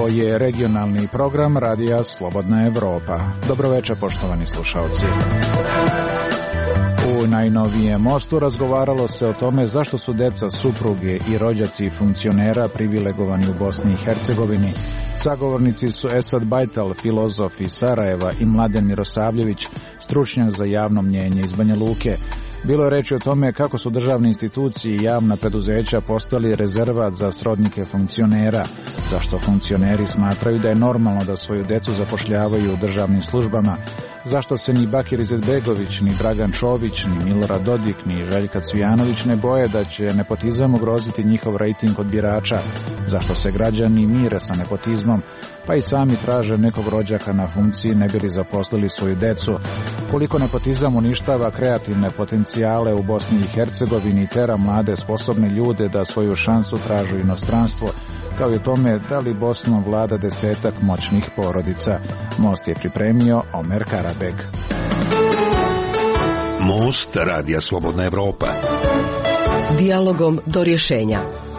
Ovo je regionalni program Radija Slobodna Evropa. Dobroveče, poštovani slušaoci. U najnovijem mostu razgovaralo se o tome zašto su deca, supruge i rođaci funkcionera privilegovani u Bosni i Hercegovini. Sagovornici su Esad Bajtal, filozof iz Sarajeva, i Mladen Mirosavljević, stručnjak za javno mnjenje iz Banja Luke. Bilo je reči o tome kako su državne institucije i javna preduzeća postali rezervat za srodnike funkcionera, zašto funkcioneri smatraju da je normalno da svoju decu zapošljavaju u državnim službama, zašto se ni Bakir Izetbegović, ni Dragan Čović, ni Milorad Dodik, ni Željka Cvijanović ne boje da će nepotizam ugroziti njihov rejting kod birača, zašto se građani mire sa nepotizmom, pa i sami traže nekog rođaka na funkciji ne bi li zaposlili svoju decu, koliko nepotizam uništava kreativne potencijale u Bosni i Hercegovini i tera mlade sposobne ljude da svoju šansu tražu inostranstvo, kao i o tome da li Bosnom vlada 10 moćnih porodica. Most je pripremio Omer Karabeg. Most Radija Slobodna Evropa. Dijalogom do rješenja.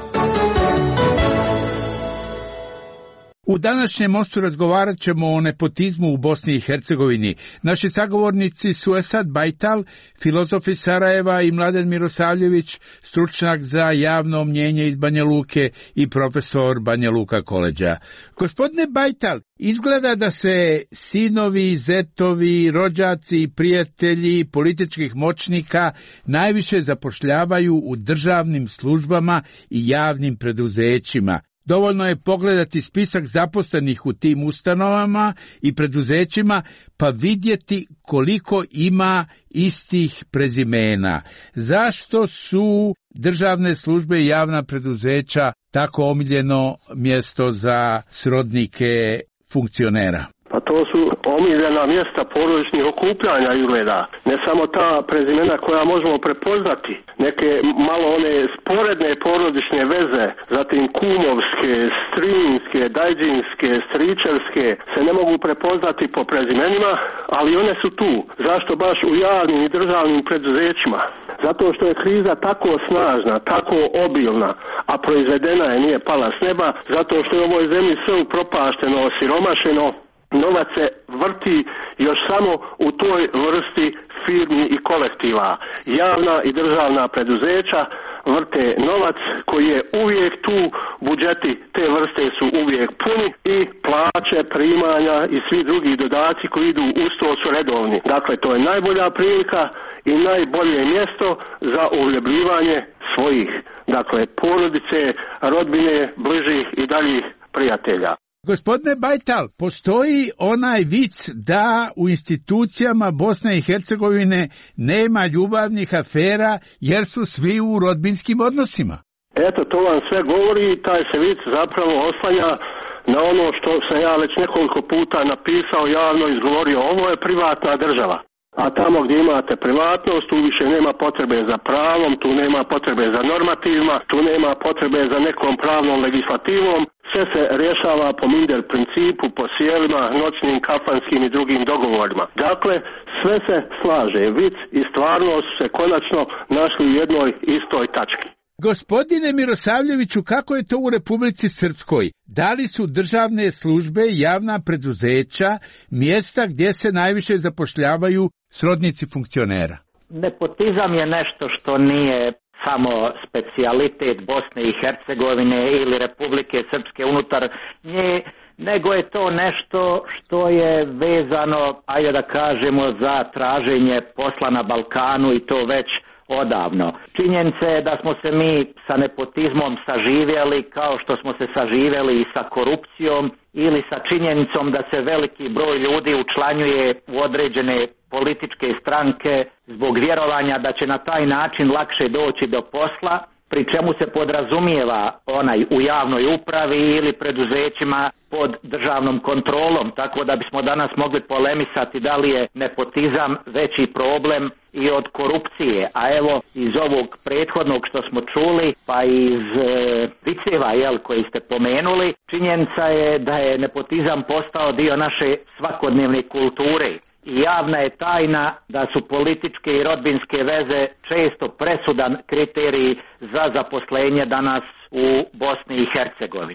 U današnjem mostu razgovarat ćemo o nepotizmu u Bosni i Hercegovini. Naši sagovornici su Esad Bajtal, filozof iz Sarajeva, i Mladen Mirosavljević, stručnjak za javno mnjenje iz Banja Luke i profesor Banja Luka koleđa. Gospodine Bajtal, izgleda da se sinovi, zetovi, rođaci i prijatelji političkih moćnika najviše zapošljavaju u državnim službama i javnim preduzećima. Dovoljno je pogledati spisak zaposlenih u tim ustanovama i preduzećima pa vidjeti koliko ima istih prezimena. Zašto su državne službe i javna preduzeća tako omiljeno mjesto za srodnike funkcionera? Pa to su omiljena mjesta porodičnih okupljanja izgleda. Ne samo ta prezimena koja možemo prepoznati, neke malo one sporedne porodične veze, zatim kumovske, strinjske, dajđinske, stričevske se ne mogu prepoznati po prezimenima, ali one su tu. Zašto baš u javnim i državnim preduzećima? Zato što je kriza tako snažna, tako obilna, a proizvedena je, nije pala s neba, zato što je u ovoj zemlji sve upropašteno, osiromašeno. Novac se vrti još samo u toj vrsti firmi i kolektiva. Javna i državna preduzeća vrte novac koji je uvijek tu, budžeti te vrste su uvijek puni i plaće, primanja i svi drugi dodaci koji idu uz to su redovni. Dakle, to je najbolja prilika i najbolje mjesto za uhljebljivanje svojih, dakle, porodice, rodbine, bližih i daljih prijatelja. Gospodine Bajtal, postoji onaj vic da u institucijama Bosne i Hercegovine nema ljubavnih afera jer su svi u rodbinskim odnosima. Eto, to vam sve govori, taj se vic zapravo oslanja na ono što sam ja već nekoliko puta napisao, javno izgovorio, ovo je privatna država. A tamo gdje imate privatnost, tu više nema potrebe za pravom, tu nema potrebe za normativima, tu nema potrebe za nekom pravnom legislativom. Sve se rješava po minder principu, po sjelima, noćnim, kafanskim i drugim dogovorima. Dakle, sve se slaže. Vic i stvarnost su se konačno našli u jednoj istoj tački. Gospodine Mirosavljeviću, kako je to u Republici Srpskoj? Da li su državne službe i javna preduzeća mjesta gdje se najviše zapošljavaju srodnici funkcionera? Nepotizam je nešto što nije samo specijalitet Bosne i Hercegovine ili Republike Srpske unutar nje, nego je to nešto što je vezano, ajde da kažemo, za traženje posla na Balkanu i to već odavno. Činjenica je da smo se mi sa nepotizmom saživjeli kao što smo se saživjeli i sa korupcijom ili sa činjenicom da se veliki broj ljudi učlanjuje u određene političke stranke zbog vjerovanja da će na taj način lakše doći do posla, pri čemu se podrazumijeva onaj u javnoj upravi ili preduzećima pod državnom kontrolom, tako da bismo danas mogli polemisati da li je nepotizam veći problem i od korupcije. A evo iz ovog prethodnog što smo čuli, pa iz viceva koji ste pomenuli, činjenica je da je nepotizam postao dio naše svakodnevne kulture. I javna je tajna da su političke i rodbinske veze često presudan kriterij za zaposlenje danas u Bosni i Hercegovini.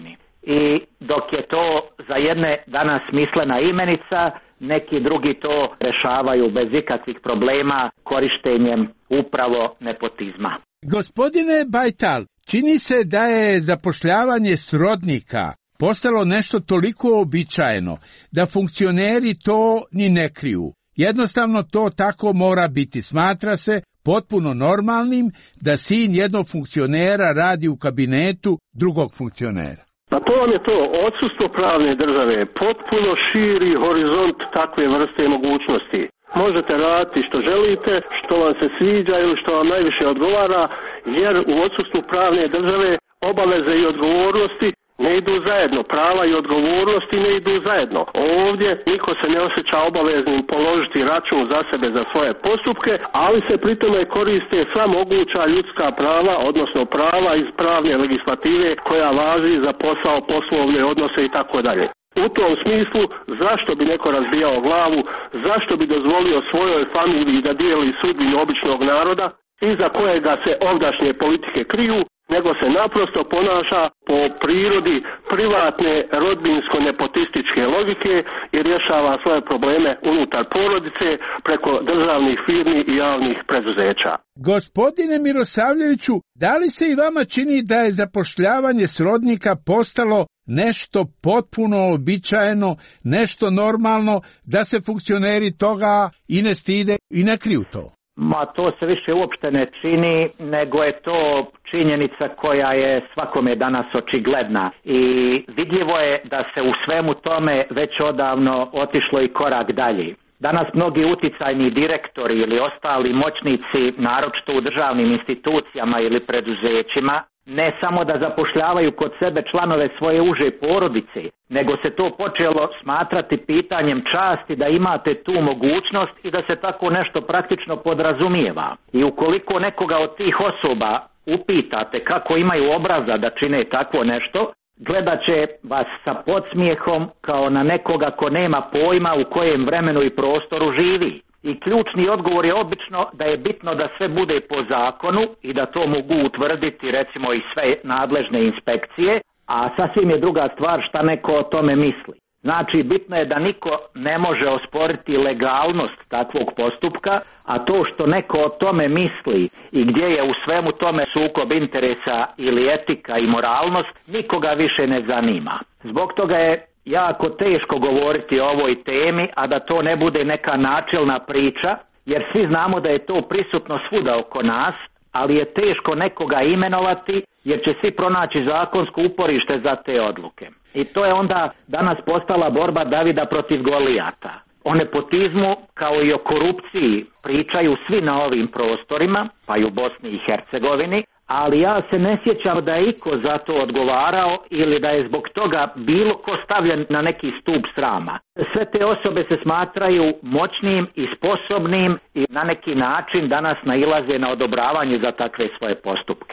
i dok je to za jedne danas smislena imenica, neki drugi to rešavaju bez ikakvih problema korištenjem upravo nepotizma. Gospodine Bajtal, čini se da je zapošljavanje srodnika postalo nešto toliko uobičajeno da funkcioneri to ni ne kriju. Jednostavno to tako mora biti. Smatra se potpuno normalnim da sin jednog funkcionera radi u kabinetu drugog funkcionera. Pa to vam je to, odsustvo pravne države potpuno širi horizont takve vrste mogućnosti. Možete raditi što želite, što vam se sviđa ili što vam najviše odgovara, jer u odsustvu pravne države obaveze i odgovornosti ne idu zajedno, prava i odgovornosti ne idu zajedno. Ovdje niko se ne osjeća obaveznim položiti račun za sebe za svoje postupke, ali se pritome koriste sva moguća ljudska prava, odnosno prava iz pravne legislative koja važi za posao, poslovne odnose i tako dalje. U tom smislu, zašto bi neko razbijao glavu, zašto bi dozvolio svojoj familiji da dijeli sudbinu običnog naroda, iza kojega se ovdašnje politike kriju, nego se naprosto ponaša po prirodi privatne rodbinsko-nepotističke logike i rješava svoje probleme unutar porodice preko državnih firmi i javnih preduzeća. Gospodine Mirosavljeviću, da li se i vama čini da je zapošljavanje srodnika postalo nešto potpuno uobičajeno, nešto normalno, da se funkcioneri toga i ne stide i ne kriju to? Ma to se više uopšte ne čini, nego je to činjenica koja je svakome danas očigledna. I vidljivo je da se u svemu tome već odavno otišlo i korak dalje. Danas mnogi uticajni direktori ili ostali moćnici, naročito u državnim institucijama ili preduzećima, ne samo da zapošljavaju kod sebe članove svoje uže porodice, nego se to počelo smatrati pitanjem časti da imate tu mogućnost i da se tako nešto praktično podrazumijeva. I ukoliko nekoga od tih osoba upitate kako imaju obraza da čine takvo nešto, gledat će vas sa podsmijehom kao na nekoga ko nema pojma u kojem vremenu i prostoru živi. I ključni odgovor je obično da je bitno da sve bude po zakonu i da to mogu utvrditi recimo i sve nadležne inspekcije, a sasvim je druga stvar šta neko o tome misli. Znači, bitno je da niko ne može osporiti legalnost takvog postupka, a to što neko o tome misli i gdje je u svemu tome sukob interesa ili etika i moralnost, nikoga više ne zanima. Zbog toga je jako teško govoriti o ovoj temi, a da to ne bude neka načelna priča, jer svi znamo da je to prisutno svuda oko nas, ali je teško nekoga imenovati, jer će svi pronaći zakonsko uporište za te odluke. I to je onda danas postala borba Davida protiv Golijata. O nepotizmu kao i o korupciji pričaju svi na ovim prostorima, pa i u Bosni i Hercegovini, ali ja se ne sjećam da je iko za to odgovarao ili da je zbog toga bilo ko stavljen na neki stup srama. Sve te osobe se smatraju moćnim i sposobnim i na neki način danas nailaze na odobravanje za takve svoje postupke.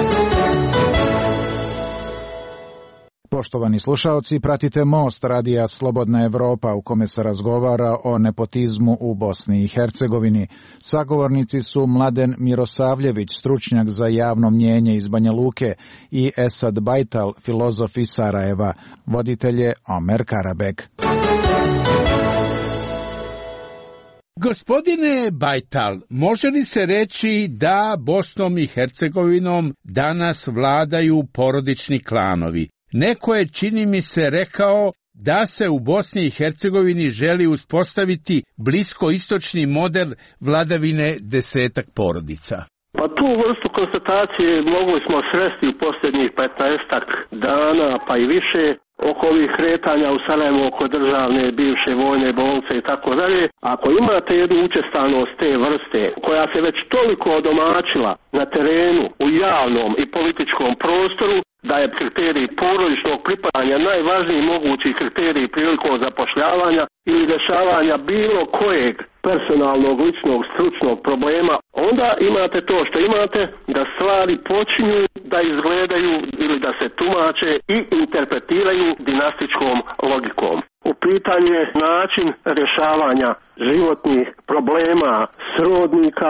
Poštovani slušaoci, pratite Most radija Slobodna Evropa u kome se razgovara o nepotizmu u Bosni i Hercegovini. Sagovornici su Mladen Mirosavljević, stručnjak za javno mnjenje iz Banja Luke, i Esad Bajtal, filozof iz Sarajeva. Voditelj je Omer Karabek. Gospodine Bajtal, može li se reći da Bosnom i Hercegovinom danas vladaju porodični klanovi? Neko je, čini mi se, rekao da se u Bosni i Hercegovini želi uspostaviti bliskoistočni model vladavine 10 porodica. Pa tu vrstu konstatacije mogli smo sresti u posljednjih 15 dana, pa i više, oko ovih kretanja u Sarajevu, oko državne, bivše vojne bolnice i tako dalje. Ako imate jednu učestanost te vrste koja se već toliko odomačila na terenu, u javnom i političkom prostoru, da je kriterij porodičnog pripadanja najvažniji mogući kriterij prilikom zapošljavanja ili rješavanja bilo kojeg personalnog, ličnog, stručnog problema, onda imate to što imate, da stvari počinju da izgledaju ili da se tumače i interpretiraju dinastičkom logikom. U pitanju je način rješavanja životnih problema srodnika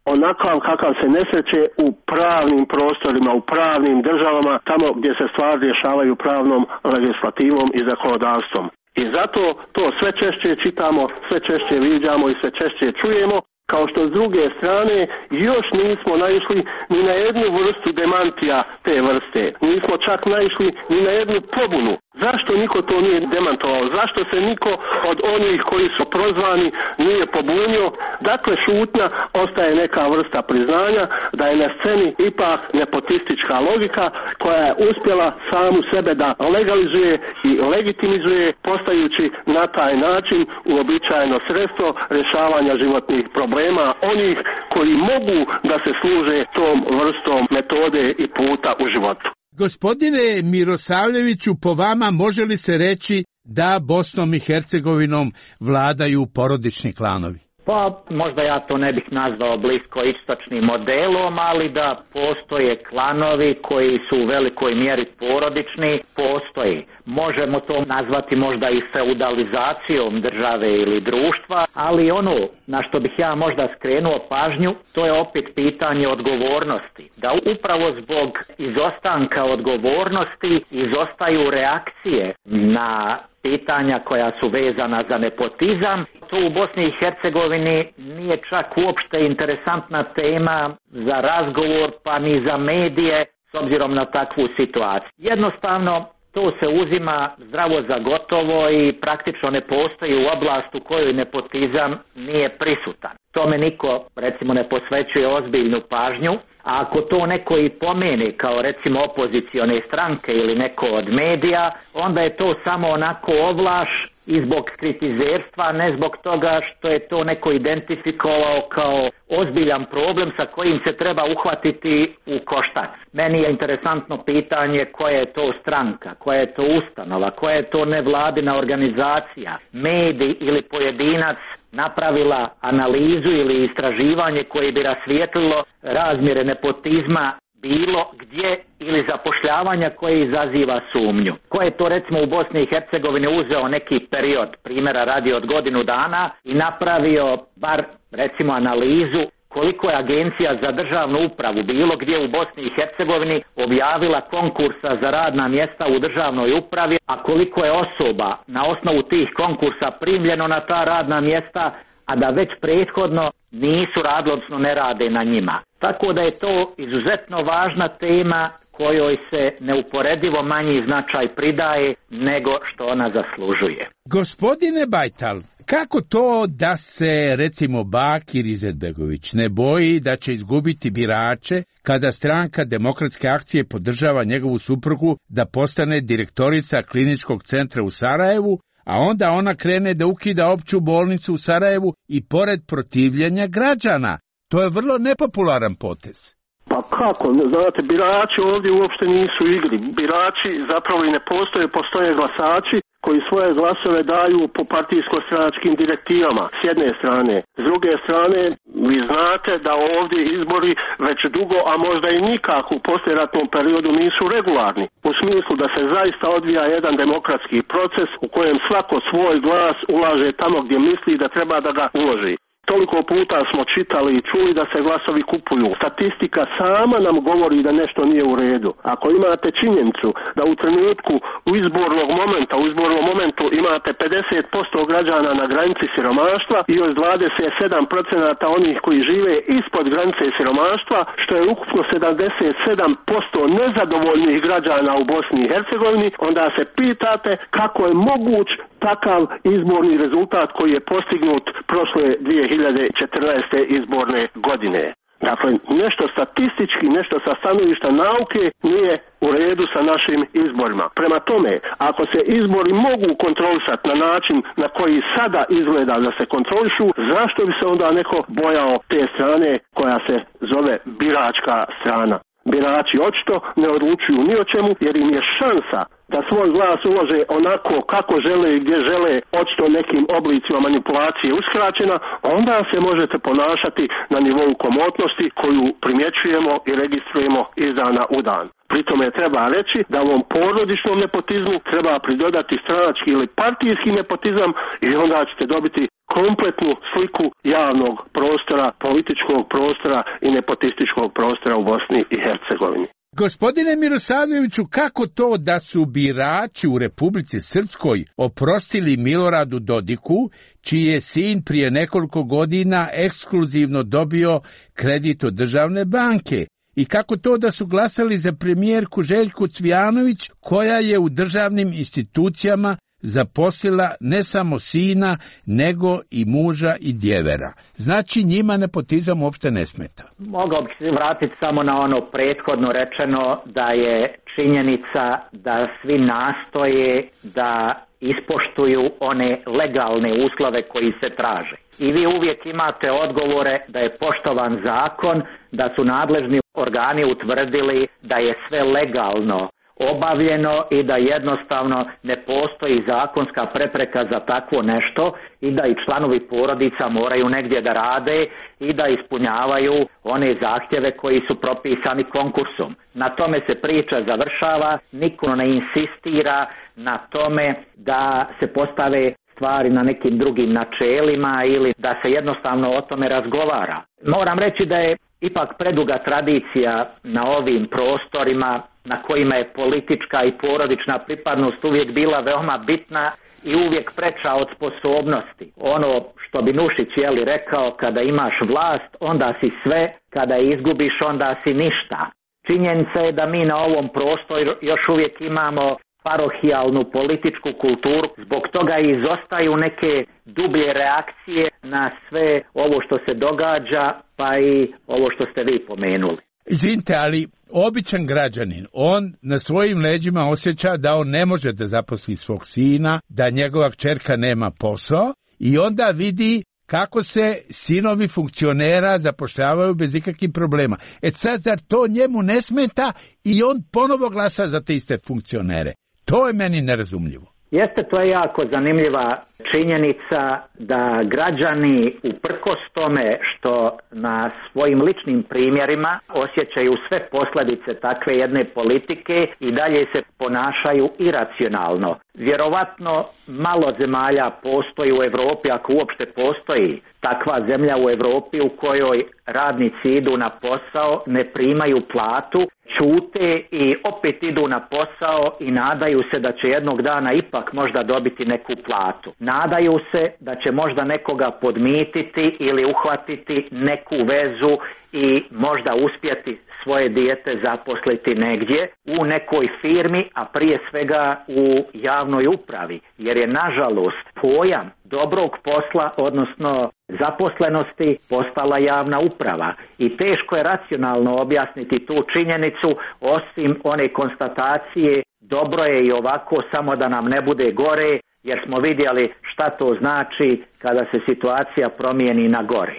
onakav kakav se ne sreće u pravnim prostorima, u pravnim državama, tamo gdje se stvari rješavaju pravnom legislativom i zakonodavstvom. I zato to sve češće čitamo, sve češće viđamo i sve češće čujemo, kao što s druge strane još nismo naišli ni na jednu vrstu demantija te vrste. Nismo čak naišli ni na jednu pobunu. Zašto niko to nije demantovao? Zašto se niko od onih koji su prozvani nije pobunio? Dakle, šutnja ostaje neka vrsta priznanja da je na sceni ipak nepotistička logika koja je uspjela samu sebe da legalizuje i legitimizuje, postajući na taj način uobičajeno sredstvo rješavanja životnih problema onih koji mogu da se služe tom vrstom metode i puta u životu. Gospodine Mirosavljeviću, po vama može li se reći da Bosnom i Hercegovinom vladaju porodični klanovi? Pa možda ja to ne bih nazvao bliskoistočnim modelom, ali da postoje klanovi koji su u velikoj mjeri porodični, postoji. Možemo to nazvati možda i feudalizacijom države ili društva, ali ono na što bih ja možda skrenuo pažnju, to je opet pitanje odgovornosti. Da upravo zbog izostanka odgovornosti izostaju reakcije na pitanja koja su vezana za nepotizam. To u Bosni i Hercegovini nije čak uopšte interesantna tema za razgovor pa ni za medije s obzirom na takvu situaciju. Jednostavno to se uzima zdravo za gotovo i praktično ne postoji u oblast u kojoj nepotizam nije prisutan. Tome niko recimo ne posvećuje ozbiljnu pažnju, a ako to neko i pomene kao recimo opozicione stranke ili neko od medija, onda je to samo onako ovlaš i zbog kritizerstva, ne zbog toga što je to neko identifikovao kao ozbiljan problem sa kojim se treba uhvatiti u koštac. Meni je interesantno pitanje koja je to stranka, koja je to ustanova, koja je to nevladina organizacija, medij ili pojedinac napravila analizu ili istraživanje koje bi rasvijetlilo razmjere nepotizma bilo gdje ili zapošljavanja koje izaziva sumnju. Ko je to recimo u Bosni i Hercegovini uzeo neki period, primjera radi od godinu dana, i napravio bar recimo analizu koliko je agencija za državnu upravu bilo gdje u Bosni i Hercegovini objavila konkursa za radna mjesta u državnoj upravi, a koliko je osoba na osnovu tih konkursa primljeno na ta radna mjesta, a da već prethodno nisu radili, odnosno ne rade na njima. Tako da je to izuzetno važna tema kojoj se neuporedivo manji značaj pridaje nego što ona zaslužuje. Gospodine Bajtal, kako to da se recimo Bakir Izetbegović ne boji da će izgubiti birače kada stranka Demokratske akcije podržava njegovu suprugu da postane direktorica kliničkog centra u Sarajevu, a onda ona krene da ukida opću bolnicu u Sarajevu i pored protivljenja građana? To je vrlo nepopularan potez. Pa kako? Znate, birači ovdje uopšte nisu u igri. Birači zapravo i ne postoje glasači koji svoje glasove daju po partijsko-stranačkim direktivama s jedne strane. S druge strane, vi znate da ovdje izbori već dugo, a možda i nikako u poslijeratnom periodu nisu regularni. U smislu da se zaista odvija jedan demokratski proces u kojem svako svoj glas ulaže tamo gdje misli da treba da ga uloži. Toliko puta smo čitali i čuli da se glasovi kupuju. Statistika sama nam govori da nešto nije u redu. Ako imate činjenicu da u trenutku u izbornom momentu imate 50% građana na granici siromaštva i još 27% onih koji žive ispod granice siromaštva, što je ukupno 77% nezadovoljnih građana u Bosni i Hercegovini, onda se pitate kako je moguć takav izborni rezultat koji je postignut prošle 2014. izborne godine. Dakle, nešto statistički, nešto sa stanovišta nauke nije u redu sa našim izborima. Prema tome, ako se izbori mogu kontrolisati na način na koji sada izgleda da se kontrolišu, zašto bi se onda neko bojao te strane koja se zove biračka strana? Birači očito ne odlučuju ni o čemu jer im je šansa da svoj glas ulože onako kako žele i gdje žele, očito nekim oblicima manipulacije uskraćena, onda se možete ponašati na nivou komotnosti koju primjećujemo i registrujemo iz dana u dan. Pri tome treba reći da ovom porodičnom nepotizmu treba pridodati stranački ili partijski nepotizam i onda ćete dobiti kompletnu sliku javnog prostora, političkog prostora i nepotističkog prostora u Bosni i Hercegovini. Gospodine Mirosavljeviću, kako to da su birači u Republici Srpskoj oprostili Miloradu Dodiku, čiji je sin prije nekoliko godina ekskluzivno dobio kredit od državne banke? I kako to da su glasali za premijerku Željku Cvijanović, koja je u državnim institucijama zaposlila ne samo sina, nego i muža i djevera? Znači, njima nepotizam uopšte ne smeta. Mogao bih se vratiti samo na ono prethodno rečeno, da je činjenica da svi nastoje da ispoštuju one legalne uslove koji se traže. I vi uvijek imate odgovore da je poštovan zakon, da su nadležni organi utvrdili da je sve legalno obavljeno i da jednostavno ne postoji zakonska prepreka za takvo nešto i da i članovi porodica moraju negdje da rade i da ispunjavaju one zahtjeve koji su propisani konkursom. Na tome se priča završava, niko ne insistira na tome da se postave stvari na nekim drugim načelima ili da se jednostavno o tome razgovara. Moram reći da je ipak preduga tradicija na ovim prostorima na kojima je politička i porodična pripadnost uvijek bila veoma bitna i uvijek preča od sposobnosti. Ono što bi Nušić rekao, kada imaš vlast, onda si sve, kada je izgubiš, onda si ništa. Činjenica je da mi na ovom prostoru još uvijek imamo parohijalnu političku kulturu, zbog toga izostaju neke dublje reakcije na sve ovo što se događa, pa i ovo što ste vi pomenuli. Izvinite, ali običan građanin, on na svojim leđima osjeća da on ne može da zaposli svog sina, da njegova kćerka nema posao i onda vidi kako se sinovi funkcionera zapošljavaju bez ikakvih problema. Sad, zar to njemu ne smeta i on ponovo glasa za te iste funkcionere? To je meni nerazumljivo. Jeste, to je jako zanimljiva činjenica da građani uprkos tome što na svojim ličnim primjerima osjećaju sve posljedice takve jedne politike i dalje se ponašaju iracionalno. Vjerovatno malo zemalja postoji u Europi, ako uopšte postoji takva zemlja u Europi u kojoj radnici idu na posao, ne primaju platu, ćute i opet idu na posao i nadaju se da će jednog dana ipak možda dobiti neku platu. Nadaju se da će možda nekoga podmititi ili uhvatiti neku vezu i možda uspjeti svoje dijete zaposliti negdje u nekoj firmi, a prije svega u javnoj upravi, jer je nažalost pojam dobrog posla, odnosno zaposlenosti, postala javna uprava i teško je racionalno objasniti tu činjenicu, osim one konstatacije dobro je i ovako, samo da nam ne bude gore, jer smo vidjeli šta to znači kada se situacija promijeni na gore.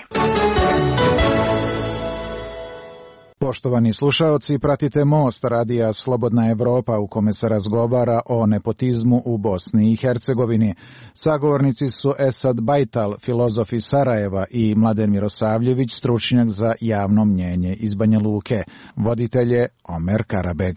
Poštovani slušaoci, pratite Most radija Slobodna Evropa u kome se razgovara o nepotizmu u Bosni i Hercegovini. Sagovornici su Esad Bajtal, filozof iz Sarajeva, i Mladen Mirosavljević, stručnjak za javno mnjenje iz Banja Luke. Voditelj je Omer Karabeg.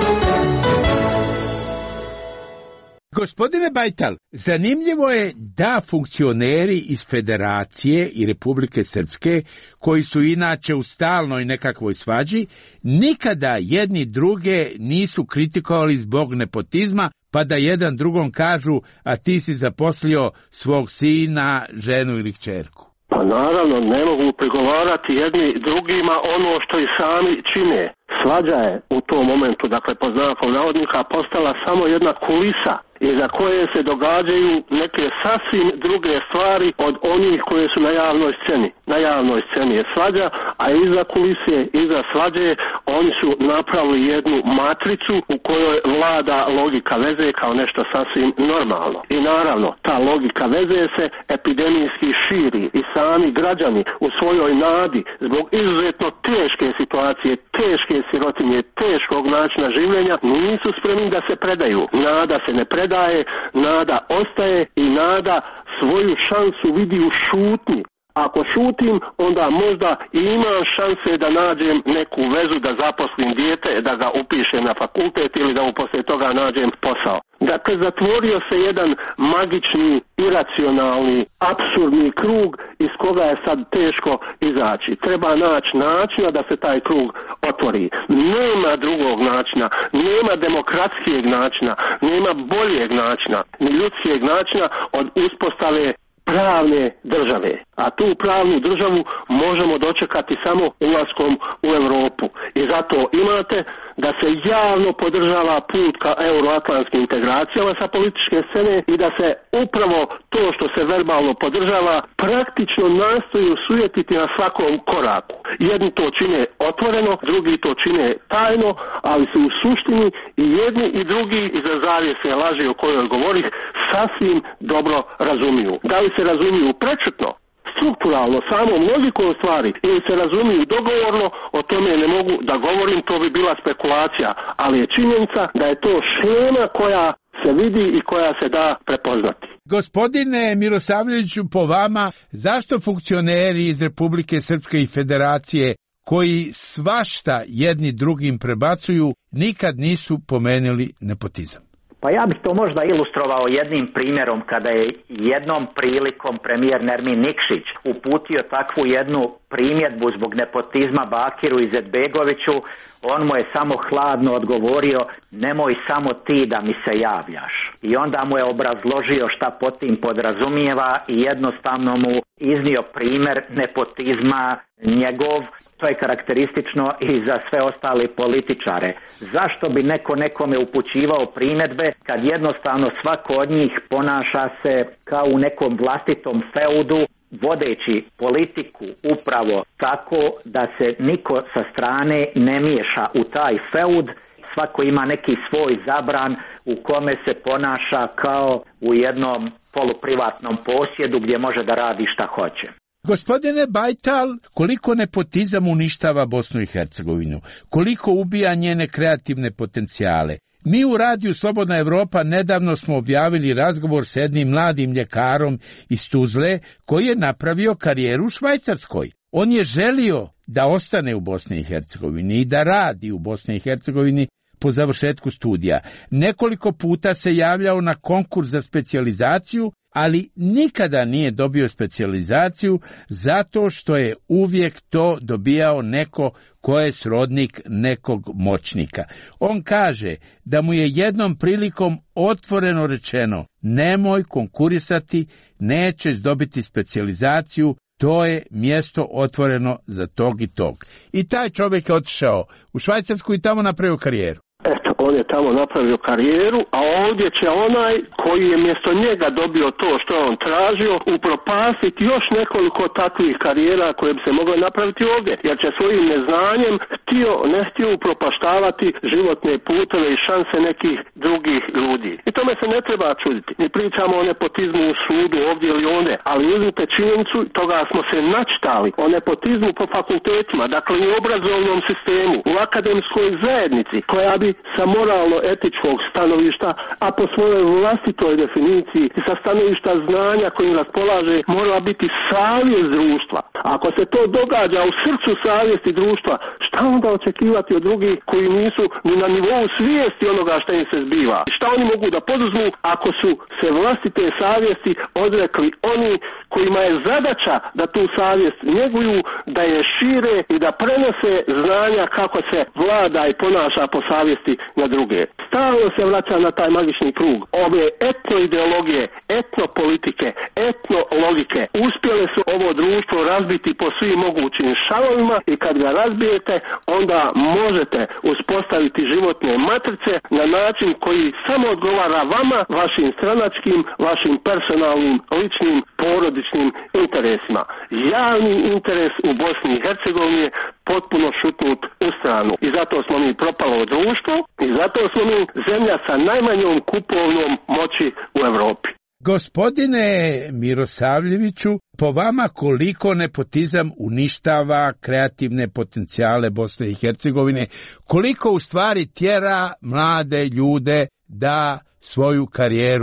Gospodine Bajtal, zanimljivo je da funkcioneri iz Federacije i Republike Srpske, koji su inače u stalnoj nekakvoj svađi, nikada jedni druge nisu kritikovali zbog nepotizma, pa da jedan drugom kažu, a ti si zaposlio svog sina, ženu ili kćerku. Pa naravno, ne mogu prigovarati jedni drugima ono što i sami čine. Svađa je u tom momentu, dakle pod znakom navodnika, postala samo jedna kulisa iza koje se događaju neke sasvim druge stvari od onih koje su na javnoj sceni. Na javnoj sceni je svađa, a iza kulise, iza svađe, oni su napravili jednu matricu u kojoj vlada logika veze kao nešto sasvim normalno. I naravno, ta logika veze se epidemijski širi i sami građani u svojoj nadi zbog izuzetno teške situacije, teške sirotinje, teškog načina življenja, nisu spremni da se predaju. Nada se ne predaje, nada ostaje i nada svoju šansu vidi u šutnji. Ako šutim, onda možda i imam šanse da nađem neku vezu, da zaposlim dijete, da ga upišem na fakultet ili da mu poslije toga nađem posao. Dakle, zatvorio se jedan magični, iracionalni, apsurdni krug iz koga je sad teško izaći. Treba naći načina da se taj krug otvori. Nema drugog načina, nema demokratskijeg načina, nema boljeg načina, ni ljudskijeg načina od uspostave pravne države. A tu pravnu državu možemo dočekati samo ulaskom u Europu. I zato imate da se javno podržava put ka euroatlantskim integracijama sa političke scene i da se upravo to što se verbalno podržava praktično nastoji osujetiti na svakom koraku. Jedni to čine otvoreno, drugi to čine tajno, ali se u suštini i jedni i drugi iza zavjese laži o kojoj govorih sasvim dobro razumiju. Da li se razumiju prečutno, strukturalno, samom logikom stvari, ili se razumiju dogovorno, o tome ne mogu da govorim, to bi bila spekulacija, ali je činjenica da je to šema koja se vidi i koja se da prepoznati. Gospodine Mirosavljeviću, po vama, zašto funkcioneri iz Republike Srpske i Federacije, koji svašta jedni drugim prebacuju, nikad nisu pomenuli nepotizam? Pa ja bih to možda ilustrovao jednim primjerom kada je jednom prilikom premijer Nermin Nikšić uputio takvu jednu primjedbu zbog nepotizma Bakiru Izetbegoviću. On mu je samo hladno odgovorio: nemoj samo ti da mi se javljaš. I onda mu je obrazložio šta pod tim podrazumijeva i jednostavno mu iznio primjer nepotizma njegov. To je karakteristično i za sve ostale političare. Zašto bi neko nekome upućivao primjedbe kad jednostavno svako od njih ponaša se kao u nekom vlastitom feudu, vodeći politiku upravo tako da se niko sa strane ne miješa u taj feud. Svako ima neki svoj zabran u kome se ponaša kao u jednom poluprivatnom posjedu gdje može da radi šta hoće. Gospodine Bajtal, koliko nepotizam uništava Bosnu i Hercegovinu, koliko ubija njene kreativne potencijale. Mi u radiju Slobodna Evropa nedavno smo objavili razgovor s jednim mladim ljekarom iz Tuzle koji je napravio karijeru u Švajcarskoj. On je želio da ostane u Bosni i Hercegovini i da radi u Bosni i Hercegovini po završetku studija. Nekoliko puta se javljao na konkurs za specijalizaciju, ali nikada nije dobio specijalizaciju zato što je uvijek to dobijao neko ko je srodnik nekog moćnika. On kaže da mu je jednom prilikom otvoreno rečeno: nemoj konkurisati, nećeš dobiti specijalizaciju, to je mjesto otvoreno za tog i tog. I taj čovjek je otišao u Švajcarsku i tamo napravio karijeru. Eto, on je tamo napravio karijeru, a ovdje će onaj koji je mjesto njega dobio to što je on tražio upropastiti još nekoliko takvih karijera koje bi se mogle napraviti ovdje, jer će svojim neznanjem ne htio upropaštavati životne puteve i šanse nekih drugih ljudi. I tome se ne treba čuditi. Mi pričamo o nepotizmu u sudu ovdje ili ovdje, ali uzmite činjenicu, toga smo se načitali, o nepotizmu po fakultetima, dakle u obrazovnom sistemu, u akademskoj zajednici, koja bi sa moralno-etičkog stanovišta, a po svojoj vlastitoj definiciji i sa stanovišta znanja kojim raspolaže, mora biti savjest društva. Ako se to događa u srcu savjesti društva, šta onda očekivati od drugih koji nisu ni na nivou svijesti onoga što im se zbiva? Šta oni mogu da poduzmu ako su se vlastite savjesti odrekli oni kojima je zadaća da tu savjest njeguju, da je šire i da prenose znanja kako se vlada i ponaša po savjesti na druge. Stalno se vraća na taj magični krug. Ove etnoideologije, etnopolitike, etnologike uspjele su ovo društvo razbiti po svim mogućim šavovima i kad ga razbijete, onda možete uspostaviti životne matrice na način koji samo odgovara vama, vašim stranačkim, vašim personalnim, ličnim, porodičnim interesima. Javni interes u Bosni i Hercegovini je potpuno šutnut u stranu. I zato smo mi propalo društvo i zato smo mi zemlja sa najmanjom kupovnom moći u Europi. Gospodine Mirosavljeviću, po vama koliko nepotizam uništava kreativne potencijale Bosne i Hercegovine, koliko u stvari tjera mlade ljude da svoju karijeru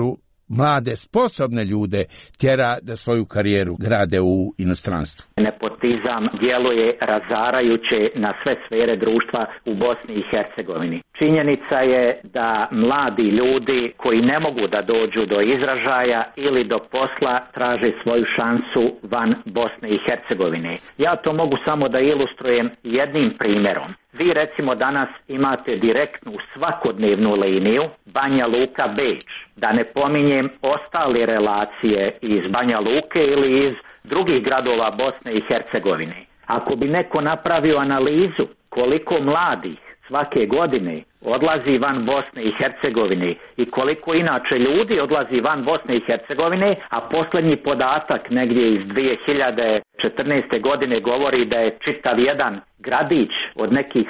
mlade, sposobne ljude tjera da svoju karijeru grade u inostranstvu. Nepotizam djeluje razarajuće na sve sfere društva u Bosni i Hercegovini. Činjenica je da mladi ljudi koji ne mogu da dođu do izražaja ili do posla traže svoju šansu van Bosne i Hercegovine. Ja to mogu samo da ilustrujem jednim primjerom. Vi recimo danas imate direktnu svakodnevnu liniju Banja Luka Beč, da ne pominjem ostale relacije iz Banja Luke ili iz drugih gradova Bosne i Hercegovine. Ako bi neko napravio analizu koliko mladih svake godine odlazi van Bosne i Hercegovine i koliko inače ljudi odlazi van Bosne i Hercegovine, a posljednji podatak negdje iz 2014. godine govori da je čitav jedan gradić od nekih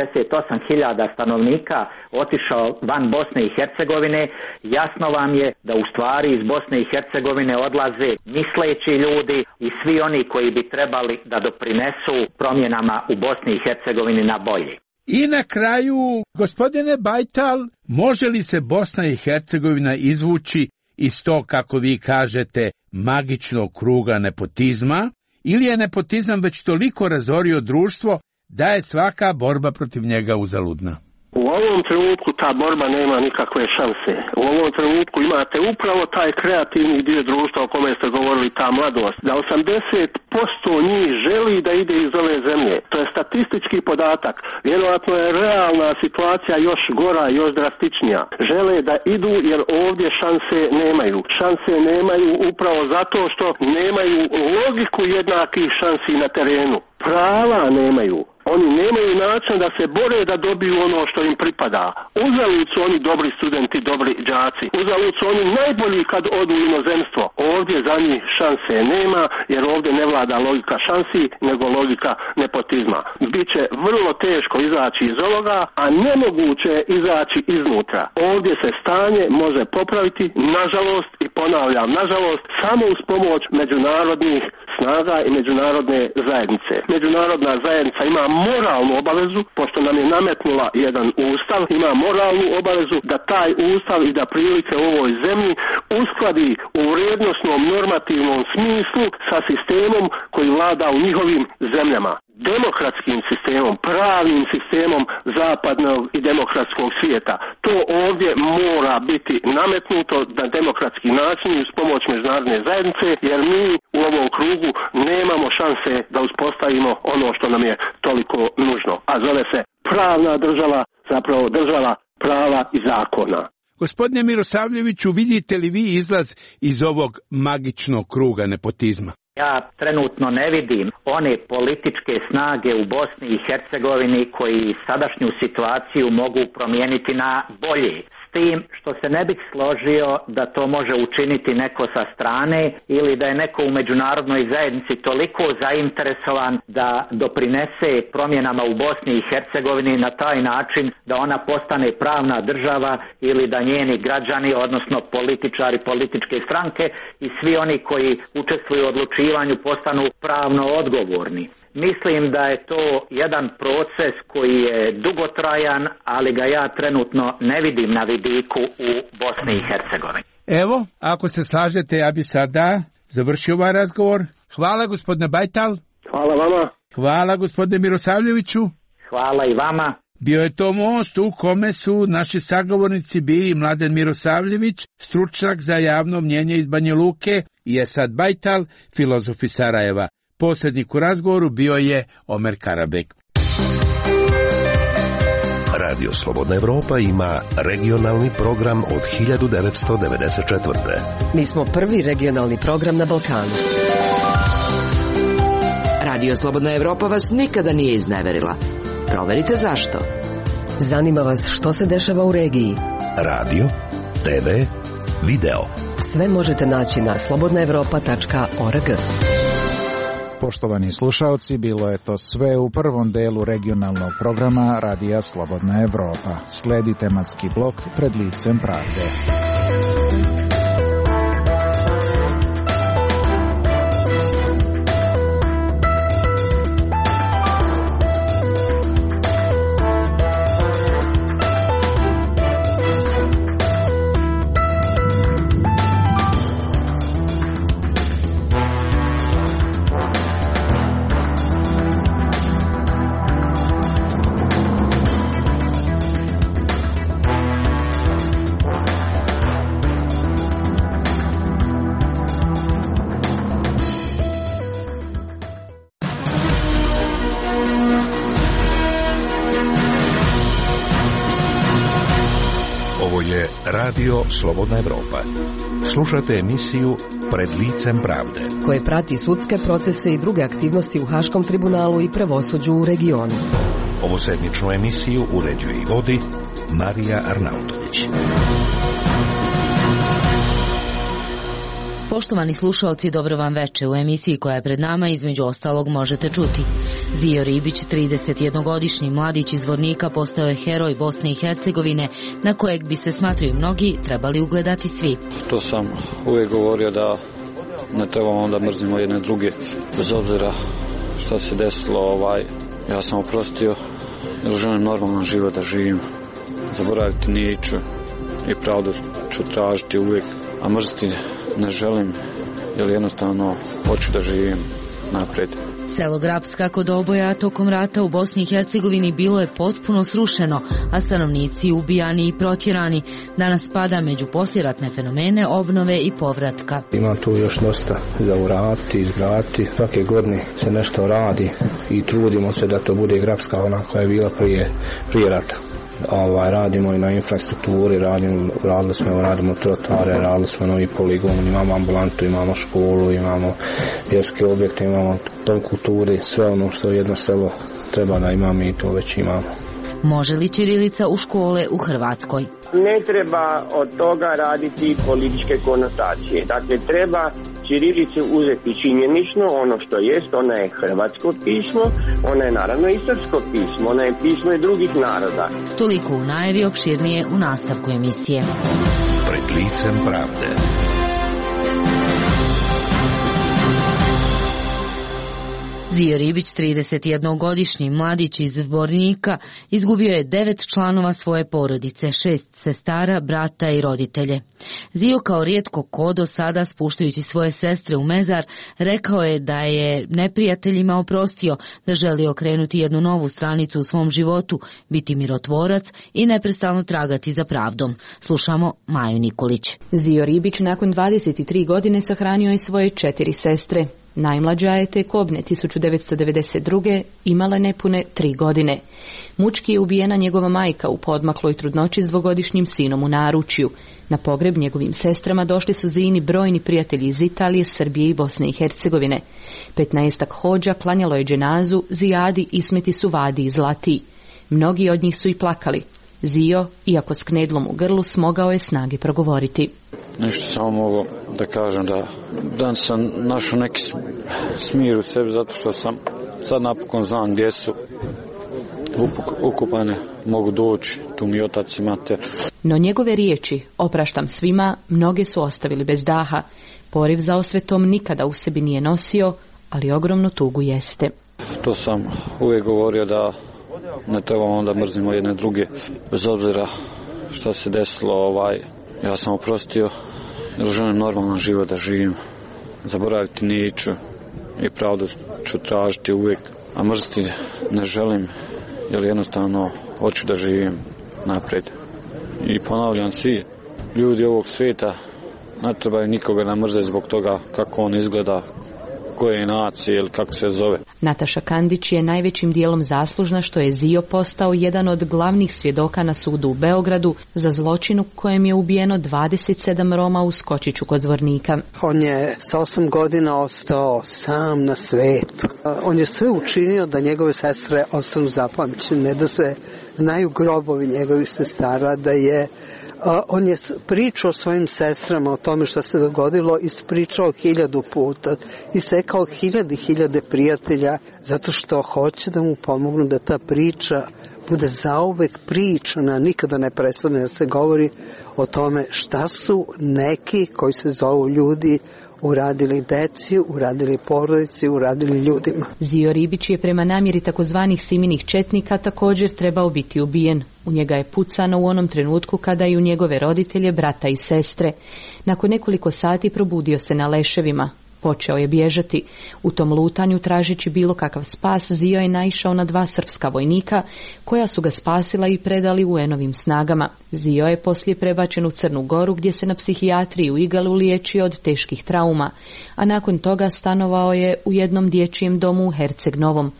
68.000 stanovnika otišao van Bosne i Hercegovine, jasno vam je da u stvari iz Bosne i Hercegovine odlaze misleći ljudi i svi oni koji bi trebali da doprinesu promjenama u Bosni i Hercegovini na bolje. I na kraju, gospodine Bajtal, može li se Bosna i Hercegovina izvući iz to, kako vi kažete, magičnog kruga nepotizma, ili je nepotizam već toliko razorio društvo da je svaka borba protiv njega uzaludna? U ovom trenutku ta borba nema nikakve šanse. U ovom trenutku imate upravo taj kreativni dio društva o kome ste govorili, ta mladost. Da 80% njih želi da ide iz ove zemlje. To je statistički podatak. Vjerojatno je realna situacija još gora, još drastičnija. Žele da idu jer ovdje šanse nemaju. Šanse nemaju upravo zato što nemaju logiku jednakih šansi na terenu. Prava nemaju. Oni nemaju način da se bore da dobiju ono što im pripada. Uzalud su oni dobri studenti, dobri đaci. Uzalud su oni najbolji kad odu u inozemstvo. Ovdje za njih šanse nema, jer ovdje ne vlada logika šansi, nego logika nepotizma. Biće vrlo teško izaći iz ovoga, a nemoguće je izaći iznutra. Ovdje se stanje može popraviti, nažalost, i ponavljam, nažalost, samo uz pomoć međunarodnih snaga i međunarodne zajednice. Međunarodna zajednica ima moralnu obavezu, pošto nam je nametnula jedan ustav, ima moralnu obavezu da taj ustav i da prilike u ovoj zemlji uskladi u vrijednosnom normativnom smislu sa sistemom koji vlada u njihovim zemljama. Demokratskim sistemom, pravnim sistemom zapadnog i demokratskog svijeta. To ovdje mora biti nametnuto na demokratski način uz pomoć međunarodne zajednice, jer mi u ovom krugu nemamo šanse da uspostavimo ono što nam je toliko nužno. A zove se pravna država, zapravo država prava i zakona. Gospodine Mirosavljeviću, vidite li vi izlaz iz ovog magičnog kruga nepotizma? Ja trenutno ne vidim one političke snage u Bosni i Hercegovini koji sadašnju situaciju mogu promijeniti na bolje. S tim što se ne bih složio da to može učiniti neko sa strane ili da je neko u međunarodnoj zajednici toliko zainteresovan da doprinese promjenama u Bosni i Hercegovini na taj način da ona postane pravna država ili da njeni građani, odnosno političari, političke stranke i svi oni koji učestvuju u odlučivanju postanu pravno odgovorni. Mislim da je to jedan proces koji je dugotrajan, ali ga ja trenutno ne vidim na vidiku u Bosni i Hercegovini. Evo, ako se slažete, ja bi sada završio ovaj razgovor. Hvala, gospodine Bajtal. Hvala vama. Hvala, gospodine Mirosavljeviću. Hvala i vama. Bio je to most u kome su naši sagovornici bili Mladen Mirosavljević, stručnjak za javno mnjenje iz Banja Luke, i Esad Bajtal, filozof iz Sarajeva. Posrednik u razgovoru bio je Omer Karabek. Radio Slobodna Evropa ima regionalni program od 1994. Mi smo prvi regionalni program na Balkanu. Radio Slobodna Evropa vas nikada nije izneverila. Proverite zašto. Zanima vas što se dešava u regiji. Radio, TV, video. Sve možete naći na slobodnaevropa.org. Poštovani slušaoci, bilo je to sve u prvom delu regionalnog programa Radija Slobodna Evropa. Sledi tematski blok Pred licem pravde. je Radio Slobodna Evropa. Slušate emisiju Pred licem pravde, koje prati sudske procese i druge aktivnosti u Haškom tribunalu i pravosuđu u regionu. Ovu sedmičnu emisiju uređuje i vodi Marija Arnautović. Poštovani slušalci, dobro vam veče. U emisiji koja je pred nama između ostalog možete čuti: Zio Ribić, 31-godišnji mladić iz Zvornika, postao je heroj Bosne i Hercegovine, na kojeg bi se, smatraju mnogi, trebali ugledati svi. To sam uvijek govorio, da ne trebamo da mrzimo jedne druge, bez obzira šta se desilo. Ja sam oprostio jer želim normalan život da živim. Zaboraviti neću i pravdu ću tražiti uvijek, a mrziti ne želim, jer jednostavno hoću da živim napred. Selo Grapska kod Oboja tokom rata u Bosni i Hercegovini bilo je potpuno srušeno, a stanovnici ubijani i protjerani. Danas spada među poslijeratne fenomene obnove i povratka. Ima tu još dosta za uraditi, izgraditi. Svake godine se nešto radi i trudimo se da to bude Grapska ona koja je bila prije rata. Radimo i na infrastrukturi, radimo trotare, radili smo novi poligon, imamo ambulantu, imamo školu, imamo vjerske objekte, imamo dom kulturi, sve ono što jedno selo treba da ima, mi to već imamo. Može li ćirilica u škole u Hrvatskoj? Ne treba od toga raditi političke konotacije. Dakle, treba ćirilicu uzeti činjenično, ono što jest, ona je hrvatsko pismo, ona je naravno i srpsko pismo, ona je pismo i drugih naroda. Toliko u najavi, opširnije u nastavku emisije. Pred licem pravde. Zio Ribić, 31-godišnji mladić iz Zvornika, izgubio je 9 članova svoje porodice, 6 sestara, brata i roditelje. Zio, kao rijetko ko do sada, spuštajući svoje sestre u mezar, rekao je da je neprijateljima oprostio, da želi okrenuti jednu novu stranicu u svom životu, biti mirotvorac i neprestano tragati za pravdom. Slušamo Maju Nikolić. Zio Ribić nakon 23 godine sahranio je svoje 4 sestre. Najmlađa je tek Obne 1992. imala nepune 3 godine. Mučki je ubijena njegova majka u poodmakloj trudnoći s 2-godišnjim sinom u naručju. Na pogreb njegovim sestrama došli su Zini brojni prijatelji iz Italije, Srbije i Bosne i Hercegovine. 15-ak hođa klanjalo je dženazu Zijadi, Ismeti, Suvadi i Zlatiji. Mnogi od njih su i plakali. Zio, iako s knedlom u grlu, smogao je snage progovoriti. Nešto samo mogu da kažem da dan sam našao neki smir u sebi, zato što sam sad napokon znam gdje su ukupane, mogu doći, tu mi otac i mater. No njegove riječi, opraštam svima, mnoge su ostavili bez daha. Poriv za osvetom nikada u sebi nije nosio, ali ogromnu tugu jeste. To sam uvijek govorio, da ne trebamo da mrzimo jedne druge, bez obzira šta se desilo. Ja sam oprostio jer želim normalan život da živim. Zaboraviti neću i pravdu ću tražiti uvijek, a mrziti ne želim, jer jednostavno hoću da živim napred. I ponavljam, svi ljudi ovog svijeta ne trebaju nikoga da mrze zbog toga kako on izgleda, koje nacije ili kako se zove. Nataša Kandić je najvećim dijelom zaslužna što je Zio postao jedan od glavnih svjedoka na sudu u Beogradu za zločin u kojem je ubijeno 27 Roma u Skočiću kod Zvornika. On je sa 8 godina ostao sam na svetu. On je sve učinio da njegove sestre ostanu zapamćene, da se znaju grobovi njegovih sestara, da je on je pričao svojim sestrama o tome što se dogodilo, ispričao 1000 puta, istekao 1000 prijatelja, zato što hoće da mu pomognu da ta priča bude zauvek pričana, nikada ne prestane da se govori o tome šta su neki koji se zovu ljudi uradili deci, uradili porodici, uradili ljudima. Zio Ribić je prema namjeri takozvanih Siminih četnika također trebao biti ubijen. U njega je pucano u onom trenutku kada i u njegove roditelje, brata i sestre. Nakon nekoliko sati probudio se na leševima. Počeo je bježati. U tom lutanju, tražeći bilo kakav spas, Zio je naišao na 2 srpska vojnika koja su ga spasila i predali UN-ovim snagama. Zio je poslije prebačen u Crnu Goru gdje se na psihijatriji u Igalu liječio od teških trauma, a nakon toga stanovao je u jednom dječjem domu u Herceg Novom.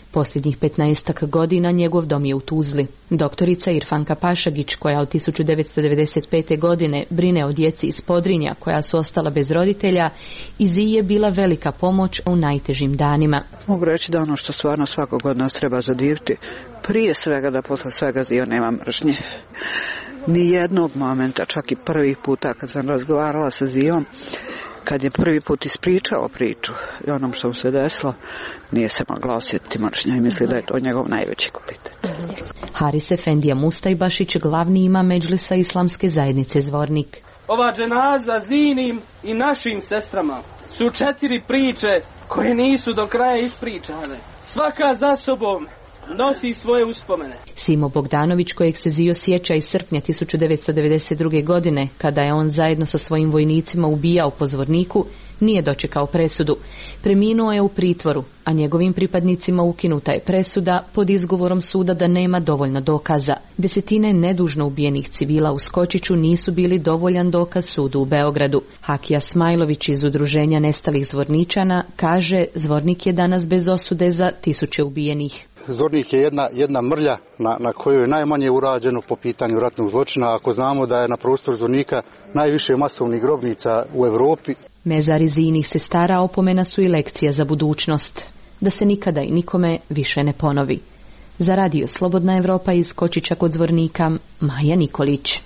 Posljednjih 15 godina njegov dom je u Tuzli. Doktorica Irfanka Pašagić, koja od 1995. godine brine o djeci iz Podrinja koja su ostala bez roditelja, Ziji je bila velika pomoć u najtežim danima. Mogu reći da ono što stvarno svakog od nas treba zadiviti, prije svega da posle svega Zio nema mržnje. Ni jednog momenta, čak i prvi puta kad sam razgovarala sa Zijom, kad je prvi put ispričao priču i onom što mu se desilo, nije se mogla osjetiti mržnja i misli da je to njegov najveći kvalitet. Haris Efendija Mustajbašić, glavni imam Medžlisa Islamske zajednice Zvornik. Ova dženaza Zinim i našim sestrama su 4 priče koje nisu do kraja ispričane. Svaka za sobom nosi svoje uspomene. Simo Bogdanović, kojeg se Zio sjeća iz srpnja 1992. godine, kada je on zajedno sa svojim vojnicima ubijao po Zvorniku, nije dočekao presudu. Preminuo je u pritvoru, a njegovim pripadnicima ukinuta je presuda pod izgovorom suda da nema dovoljno dokaza. Desetine nedužno ubijenih civila u Skočiću nisu bili dovoljan dokaz sudu u Beogradu. Hakija Smajlović iz Udruženja nestalih Zvorničana kaže: Zvornik je danas bez osude za 1000 ubijenih. Zvornik je jedna mrlja na kojoj je najmanje urađeno po pitanju ratnog zločina, ako znamo da je na prostoru Zvornika najviše masovnih grobnica u Europi. Mezari Zijinih sestara opomena su i lekcija za budućnost, da se nikada i nikome više ne ponovi. Za radio Slobodna Evropa iz Skočića kod Zvornika, Maja Nikolić.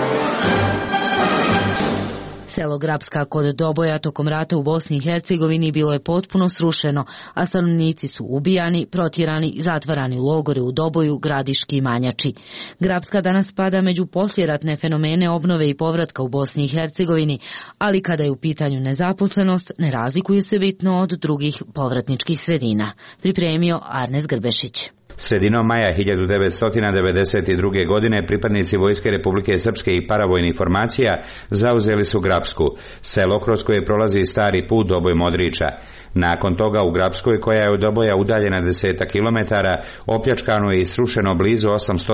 Selo Grapska kod Doboja tokom rata u Bosni i Hercegovini bilo je potpuno srušeno, a stanovnici su ubijani, protjerani, zatvarani u logore u Doboju, Gradiški i Manjači. Grapska danas spada među poslijeratne fenomene obnove i povratka u Bosni i Hercegovini, ali kada je u pitanju nezaposlenost, ne razlikuje se bitno od drugih povratničkih sredina. Pripremio Arnes Grbešić. Sredinom maja 1992. godine pripadnici Vojske Republike Srpske i paravojnih formacija zauzeli su Grapsku, selo kroz koje prolazi stari put Doboj Modrića. Nakon toga u Grapskoj, koja je od Doboja udaljena 10 kilometara, opljačkano je i srušeno blizu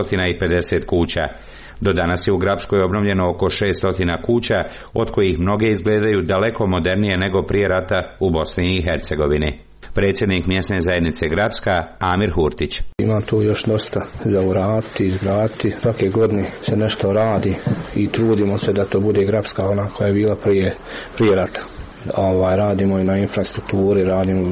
850 kuća. Do danas je u Grapskoj obnovljeno oko 600 kuća, od kojih mnoge izgledaju daleko modernije nego prije rata u Bosni i Hercegovini. Predsjednik mjesne zajednice Grapska, Amir Hurtić. Ima tu još dosta za uraditi, izgraditi. Svake godine se nešto radi i trudimo se da to bude Grapska ona koja je bila prije rata. Radimo i na infrastrukturi,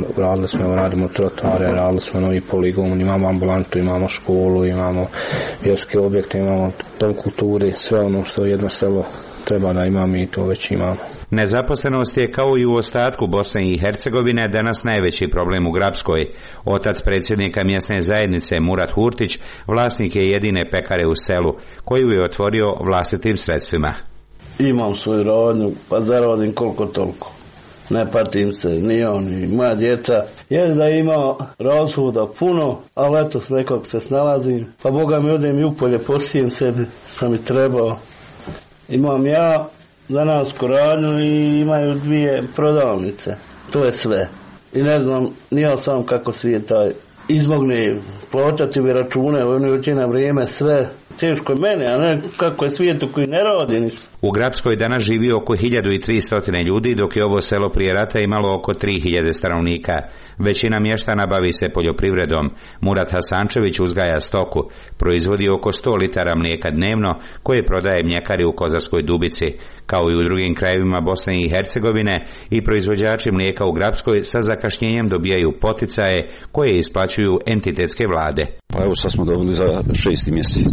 radimo trotoare, radili smo novi poligon, imamo ambulantu, imamo školu, imamo vjerske objekte, imamo dom kulturi, sve ono što jedno selo treba da imamo i to već imamo. Nezaposlenost je kao i u ostatku Bosne i Hercegovine danas najveći problem u Grapskoj. Otac predsjednika mjesne zajednice Murat Hurtić vlasnik je jedine pekare u selu, koju je otvorio vlastitim sredstvima. Imam svoju rodnju, pa zaradim koliko toliko. Ne patim se, ni on, ni moja djeca. Je da ima razhoda puno, ali eto s nekog se snalazim. Pa Boga mi odem i upolje, posijem sebi što mi trebao. Imam ja danas koradnju i imaju 2 prodavnice. To je sve. I ne znam, nije sam kako svijet taj izmogne plaćati mi račune, oni uči na vrijeme sve. Teško je mene, a ne kako je svijetu koji ne radi ništa. U Grapskoj danas živi oko 1300 ljudi, dok je ovo selo prije rata imalo oko 3000 stanovnika. Većina mještana bavi se poljoprivredom. Murat Hasančević uzgaja stoku, proizvodi oko 100 litara mlijeka dnevno, koje prodaje mljekari u Kozarskoj Dubici. Kao i u drugim krajevima Bosne i Hercegovine, i proizvođači mlijeka u Grapskoj sa zakašnjenjem dobijaju poticaje koje isplaćuju entitetske vlade. Pa evo sad smo dobili za 6. mjesec.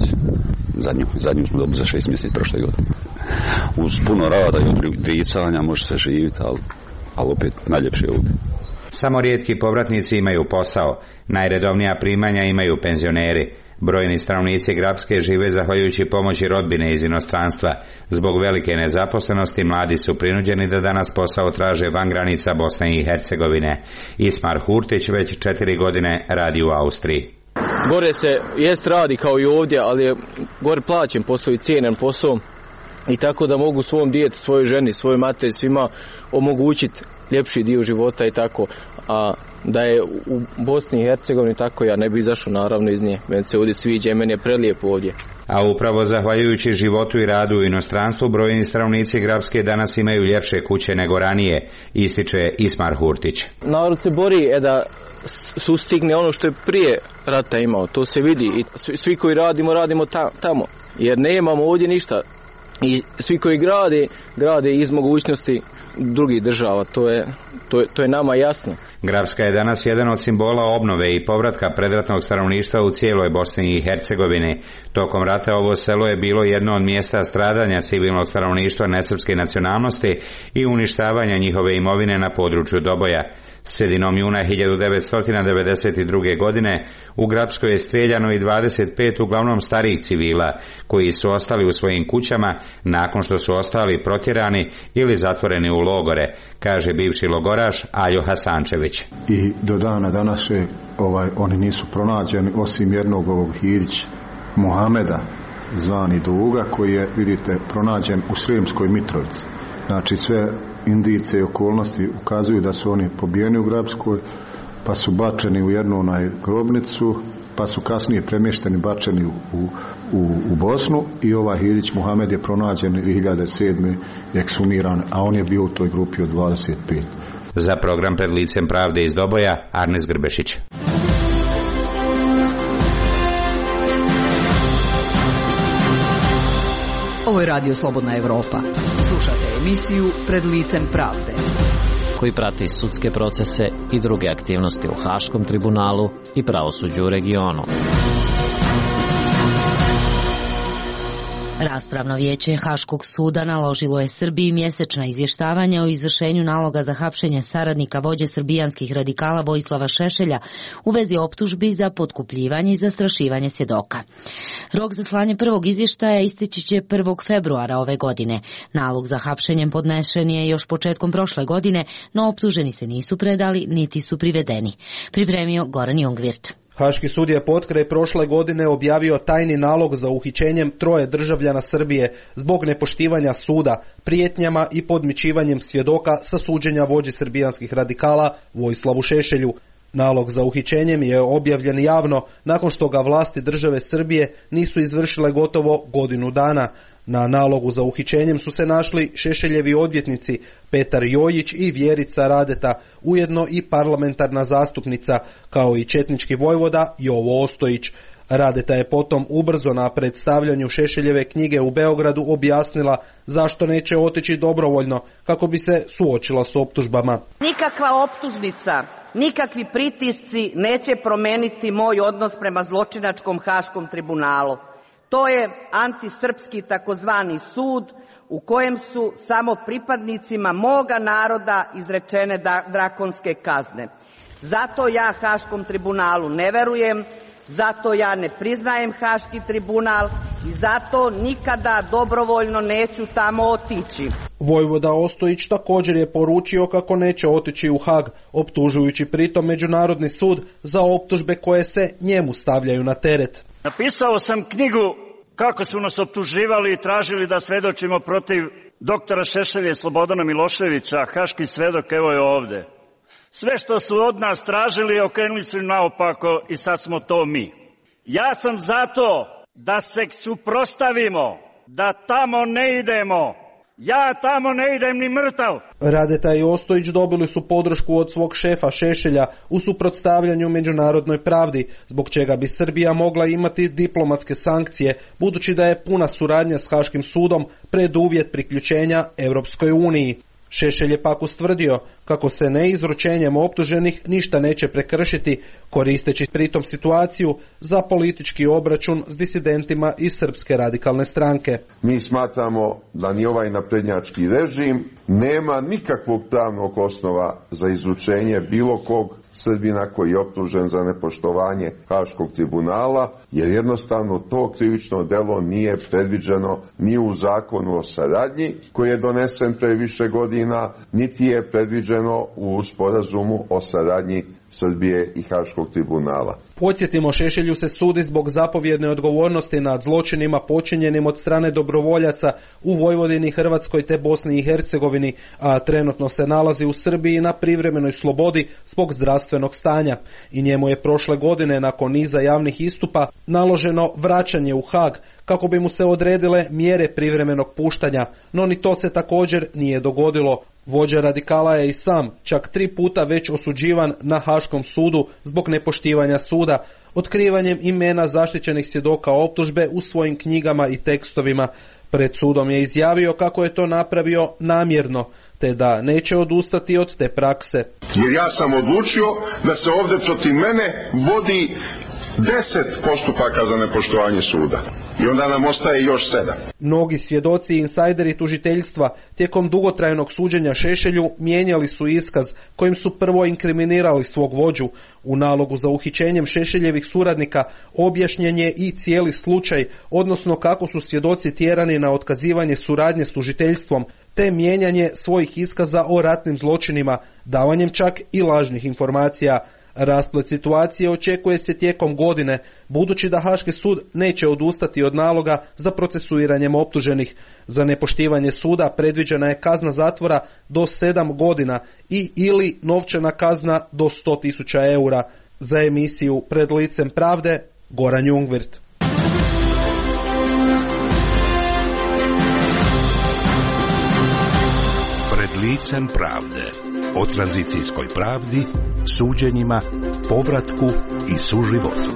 Zadnju smo dobili za 6 mjeseci prošle godine. Uz puno rada i odricanja može se živjeti, ali opet najljepše ovdje. Samo rijetki povratnici imaju posao. Najredovnija primanja imaju penzioneri. Brojni stanovnici Grapske žive zahvaljujući pomoći rodbine iz inostranstva. Zbog velike nezaposlenosti mladi su prinuđeni da danas posao traže van granica Bosne i Hercegovine. Ismar Hurtić već 4 godine radi u Austriji. Gore se jest radi kao i ovdje, ali je gore plaćen posao i cijenjen posao. I tako da mogu svom djetetu, svojoj ženi, svojoj materi, svima omogućiti ljepši dio života i tako. A da je u Bosni i Hercegovini tako, ja ne bi izašao naravno iz nje. Meni se ovdje sviđa i meni je prelijepo ovdje. A upravo zahvaljujući životu i radu u inostranstvu, brojni stanovnici Grapske danas imaju ljepše kuće nego ranije, ističe Ismar Hurtić. Narod se bori da sustigne ono što je prije rata imao, to se vidi i svi koji radimo tamo, jer nemamo ovdje ništa i svi koji grade iz mogućnosti drugih država, to je nama jasno. Grapska je danas jedan od simbola obnove i povratka predratnog stanovništva u cijeloj Bosni i Hercegovini. Tokom rata ovo selo je bilo jedno od mjesta stradanja civilnog stanovništva nesrpske nacionalnosti i uništavanja njihove imovine na području Doboja. Sredinom juna 1992. godine u Grapskoj je strijeljano i 25 uglavnom starijih civila koji su ostali u svojim kućama nakon što su ostali protjerani ili zatvoreni u logore, kaže bivši logoraš Aljo Hasančević. I do dana danas oni nisu pronađeni osim jednog ovog Hidić Muhameda zvani Duga koji je, vidite, pronađen u Sremskoj Mitrovici. Znači sve indicije i okolnosti ukazuju da su oni pobijeni u Grapskoj, pa su bačeni u jednu grobnicu, pa su kasnije premješteni, bačeni u Bosnu i ovaj Hidić Muhamed je pronađen 2007. ekshumiran, a on je bio u toj grupi od 25. Za program Pred licem pravde iz Doboja, Arnes Grbešić. Ovo je Radio Slobodna Evropa. Slušate emisiju Pred licem pravde, koji prati sudske procese i druge aktivnosti u Haškom tribunalu i pravosuđu u regionu. Raspravno vijeće Haškog suda naložilo je Srbiji mjesečna izvještavanja o izvršenju naloga za hapšenje saradnika vođe srbijanskih radikala Vojislava Šešelja u vezi optužbi za potkupljivanje i zastrašivanje svjedoka. Rok za slanje prvog izvještaja isteći će 1. februara ove godine. Nalog za hapšenjem podnešen je još početkom prošle godine, no optuženi se nisu predali niti su privedeni. Pripremio Goran Jungvirt. Haški sud je potkraj prošle godine objavio tajni nalog za uhićenjem 3 državljana Srbije zbog nepoštivanja suda, prijetnjama i podmićivanjem svjedoka sa suđenja vođi srbijanskih radikala Vojislavu Šešelju. Nalog za uhićenjem je objavljen javno nakon što ga vlasti države Srbije nisu izvršile gotovo godinu dana. Na nalogu za uhićenjem su se našli Šešeljevi odvjetnici Petar Jojić i Vjerica Radeta, ujedno i parlamentarna zastupnica, kao i četnički vojvoda Jovo Ostojić. Radeta je potom ubrzo na predstavljanju Šešeljeve knjige u Beogradu objasnila zašto neće otići dobrovoljno kako bi se suočila s optužbama. Nikakva optužnica, nikakvi pritisci neće promeniti moj odnos prema zločinačkom Haškom tribunalu. To je antisrpski takozvani sud u kojem su samo pripadnicima moga naroda izrečene drakonske kazne. Zato ja Haškom tribunalu ne verujem, zato ja ne priznajem Haški tribunal i zato nikada dobrovoljno neću tamo otići. Vojvoda Ostojić također je poručio kako neće otići u Hag, optužujući pritom Međunarodni sud za optužbe koje se njemu stavljaju na teret. Napisao sam knjigu kako su nas optuživali i tražili da svedočimo protiv doktora Šešelja i Slobodana Miloševića, haški svedok evo je ovde. Sve što su od nas tražili okrenuli su naopako i sad smo to mi. Ja sam zato da se suprotstavimo, da tamo ne idemo. Ja tamo ne idem ni mrtav. Radeta i Ostojić dobili su podršku od svog šefa Šešelja u suprotstavljanju međunarodnoj pravdi, zbog čega bi Srbija mogla imati diplomatske sankcije, budući da je puna suradnja s Haškim sudom preduvjet priključenja Europskoj uniji. Šešelj je pak ustvrdio kako se neizručenjem optuženih ništa neće prekršiti, koristeći pritom situaciju za politički obračun s disidentima iz Srpske radikalne stranke. Mi smatramo da ni ovaj naprednjački režim nema nikakvog pravnog osnova za izručenje bilo kog Srbina koji je optužen za nepoštovanje Haškog tribunala, jer jednostavno to krivično delo nije predviđeno ni u zakonu o saradnji koji je donesen pre više godina, niti je predviđeno u sporazumu o saradnji Srbije i Haškog tribunala. Podsjetimo, Šešelju se sudi zbog zapovjedne odgovornosti nad zločinima počinjenim od strane dobrovoljaca u Vojvodini, Hrvatskoj te Bosni i Hercegovini, a trenutno se nalazi u Srbiji na privremenoj slobodi zbog zdravstvenog stanja. I njemu je prošle godine nakon niza javnih istupa naloženo vraćanje u Haag kako bi mu se odredile mjere privremenog puštanja, no ni to se također nije dogodilo. Vođa radikala je i sam čak 3 puta već osuđivan na Haškom sudu zbog nepoštivanja suda, otkrivanjem imena zaštićenih svjedoka optužbe u svojim knjigama i tekstovima. Pred sudom je izjavio kako je to napravio namjerno, te da neće odustati od te prakse. Jer ja sam odlučio da se ovdje protiv mene vodi 10 postupaka za nepoštovanje suda. I onda nam ostaje još 7. Mnogi svjedoci i insajderi tužiteljstva tijekom dugotrajnog suđenja Šešelju mijenjali su iskaz kojim su prvo inkriminirali svog vođu. U nalogu za uhićenjem Šešeljevih suradnika objašnjen je i cijeli slučaj, odnosno kako su svjedoci tjerani na otkazivanje suradnje s tužiteljstvom, te mijenjanje svojih iskaza o ratnim zločinima, davanjem čak i lažnih informacija. Rasplet situacije očekuje se tijekom godine, budući da Haški sud neće odustati od naloga za procesuiranjem optuženih. Za nepoštivanje suda predviđena je kazna zatvora do 7 godina ili novčana kazna do 100.000 eura. Za emisiju Pred licem pravde, Goran Jungwirth. Pred licem pravde. O tranzicijskoj pravdi, suđenjima, povratku i suživotu.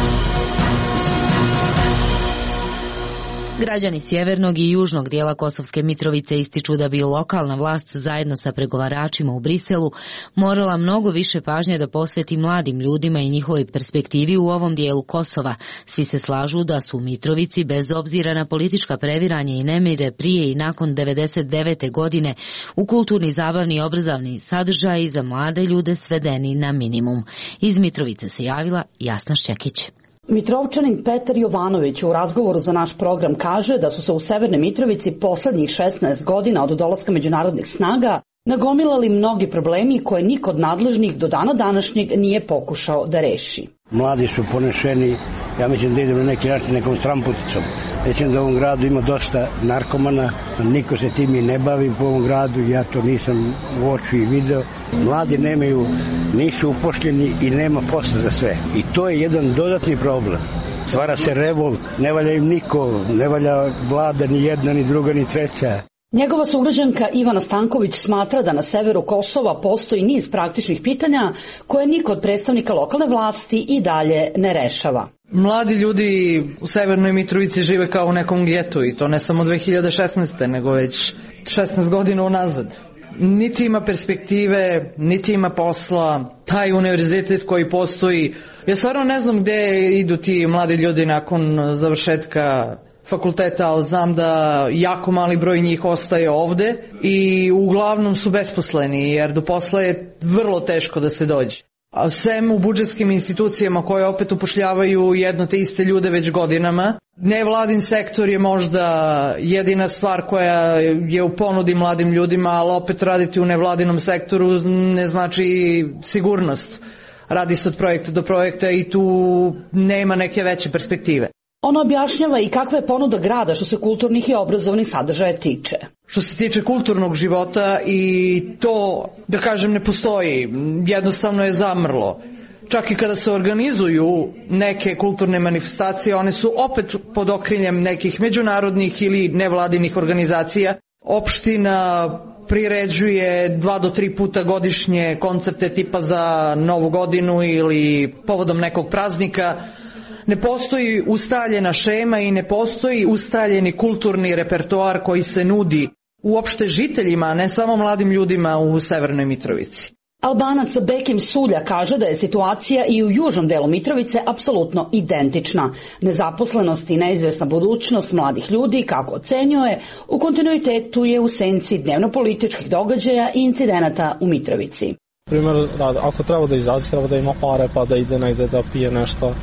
Građani sjevernog i južnog dijela Kosovske Mitrovice ističu da bi lokalna vlast zajedno sa pregovaračima u Briselu morala mnogo više pažnje da posveti mladim ljudima i njihovoj perspektivi u ovom dijelu Kosova. Svi se slažu da su u Mitrovici, bez obzira na politička previranja i nemire prije i nakon 1999. godine, u kulturni, zabavni i obrazovni sadržaji za mlade ljude svedeni na minimum. Iz Mitrovice se javila Jasna Šćekić. Mitrovčanin Petar Jovanović u razgovoru za naš program kaže da su se u Severnoj Mitrovici posljednjih 16 godina od dolaska međunarodnih snaga nagomilali mnogi problemi koje niko od nadležnih do dana današnjeg nije pokušao da reši. Mladi su ponešeni, ja mislim da idemo na neki način nekom stramputicom. Mislim da u ovom gradu ima dosta narkomana, niko se tim i ne bavi po ovom gradu, ja to nisam u oči video. Mladi nisu upošljeni i nema posla za sve. I to je jedan dodatni problem. Stvara se revolt, ne valja im niko, ne valja vlada ni jedna, ni druga, ni treća. Njegova sugrađanka Ivana Stanković smatra da na severu Kosova postoji niz praktičnih pitanja koje niko od predstavnika lokalne vlasti i dalje ne rešava. Mladi ljudi u Severnoj Mitrovici žive kao u nekom getu i to ne samo 2016. nego već 16 godina unazad. Niti ima perspektive, niti ima posla, taj univerzitet koji postoji. Ja stvarno ne znam gdje idu ti mladi ljudi nakon završetka fakulteta, ali znam da jako mali broj njih ostaje ovde i uglavnom su besposleni jer do posla je vrlo teško da se dođe. A sem u budžetskim institucijama koje opet upošljavaju jedno te iste ljude već godinama. Nevladin sektor je možda jedina stvar koja je u ponudi mladim ljudima, ali opet raditi u nevladinom sektoru ne znači sigurnost. Radi se od projekta do projekta i tu nema neke veće perspektive. Ona objašnjava i kakva je ponuda grada što se kulturnih i obrazovnih sadržaja tiče. Što se tiče kulturnog života i to, da kažem, ne postoji, jednostavno je zamrlo. Čak i kada se organizuju neke kulturne manifestacije, one su opet pod okriljem nekih međunarodnih ili nevladinih organizacija. Opština priređuje 2 do 3 puta godišnje koncerte tipa za Novu godinu ili povodom nekog praznika. Ne postoji ustaljena šema i ne postoji ustaljeni kulturni repertoar koji se nudi uopšte žiteljima, a ne samo mladim ljudima u Severnoj Mitrovici. Albanac Bekim Sulja kaže da je situacija i u južnom delu Mitrovice apsolutno identična. Nezaposlenost i neizvesna budućnost mladih ljudi, kako ocenjuje, u kontinuitetu je u senci dnevno-političkih događaja i incidenata u Mitrovici. Primjer, ako treba da izađe, treba da ima pare pa da ide negde da pije nešto,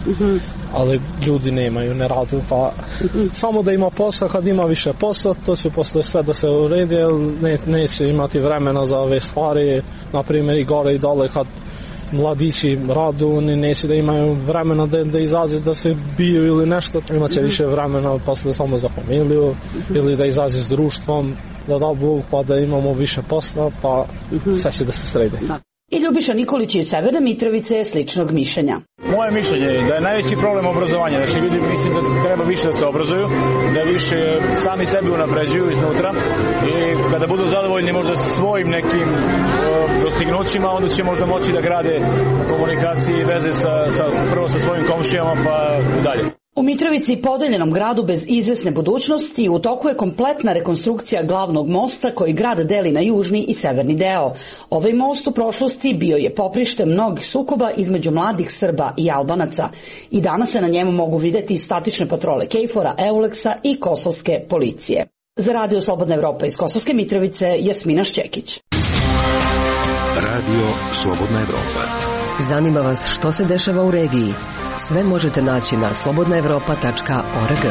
ali ljudi nemaju, ne radu, pa samo da ima posla, kad ima više posla, to će posle sve da se uredi, neće imati vremena za ove stvari, na primjer i gore i dole, kad mladići radu, oni neće da imaju vremena da izađe da se biju ili nešto, imaće više vremena posle samo za familiju ili da izađe s društvom, da Bog pa da imamo više posla, pa sve će da se sredi. I Ljubiša Nikolić iz Severne Mitrovice je sličnog mišljenja. Moje mišljenje je da je najveći problem obrazovanja. Znači ljudi mislim da treba više da se obrazuju, da više sami sebi unapređuju iznutra i kada budu zadovoljni možda svojim nekim dostignućima, onda će možda moći da grade komunikacije i veze prvo sa svojim komšijama pa dalje. U Mitrovici, podeljenom gradu bez izvesne budućnosti, u toku je kompletna rekonstrukcija glavnog mosta koji grad deli na južni i severni deo. Ovaj most u prošlosti bio je poprište mnogih sukoba između mladih Srba i Albanaca i danas se na njemu mogu vidjeti statične patrole KFOR-a, EULEX-a i kosovske policije. Za Radio Slobodna Evropa iz Kosovske Mitrovice, Jasmina Šćekić. Radio Slobodna Evropa. Zanima vas što se dešava u regiji? Sve možete naći na slobodnaevropa.org.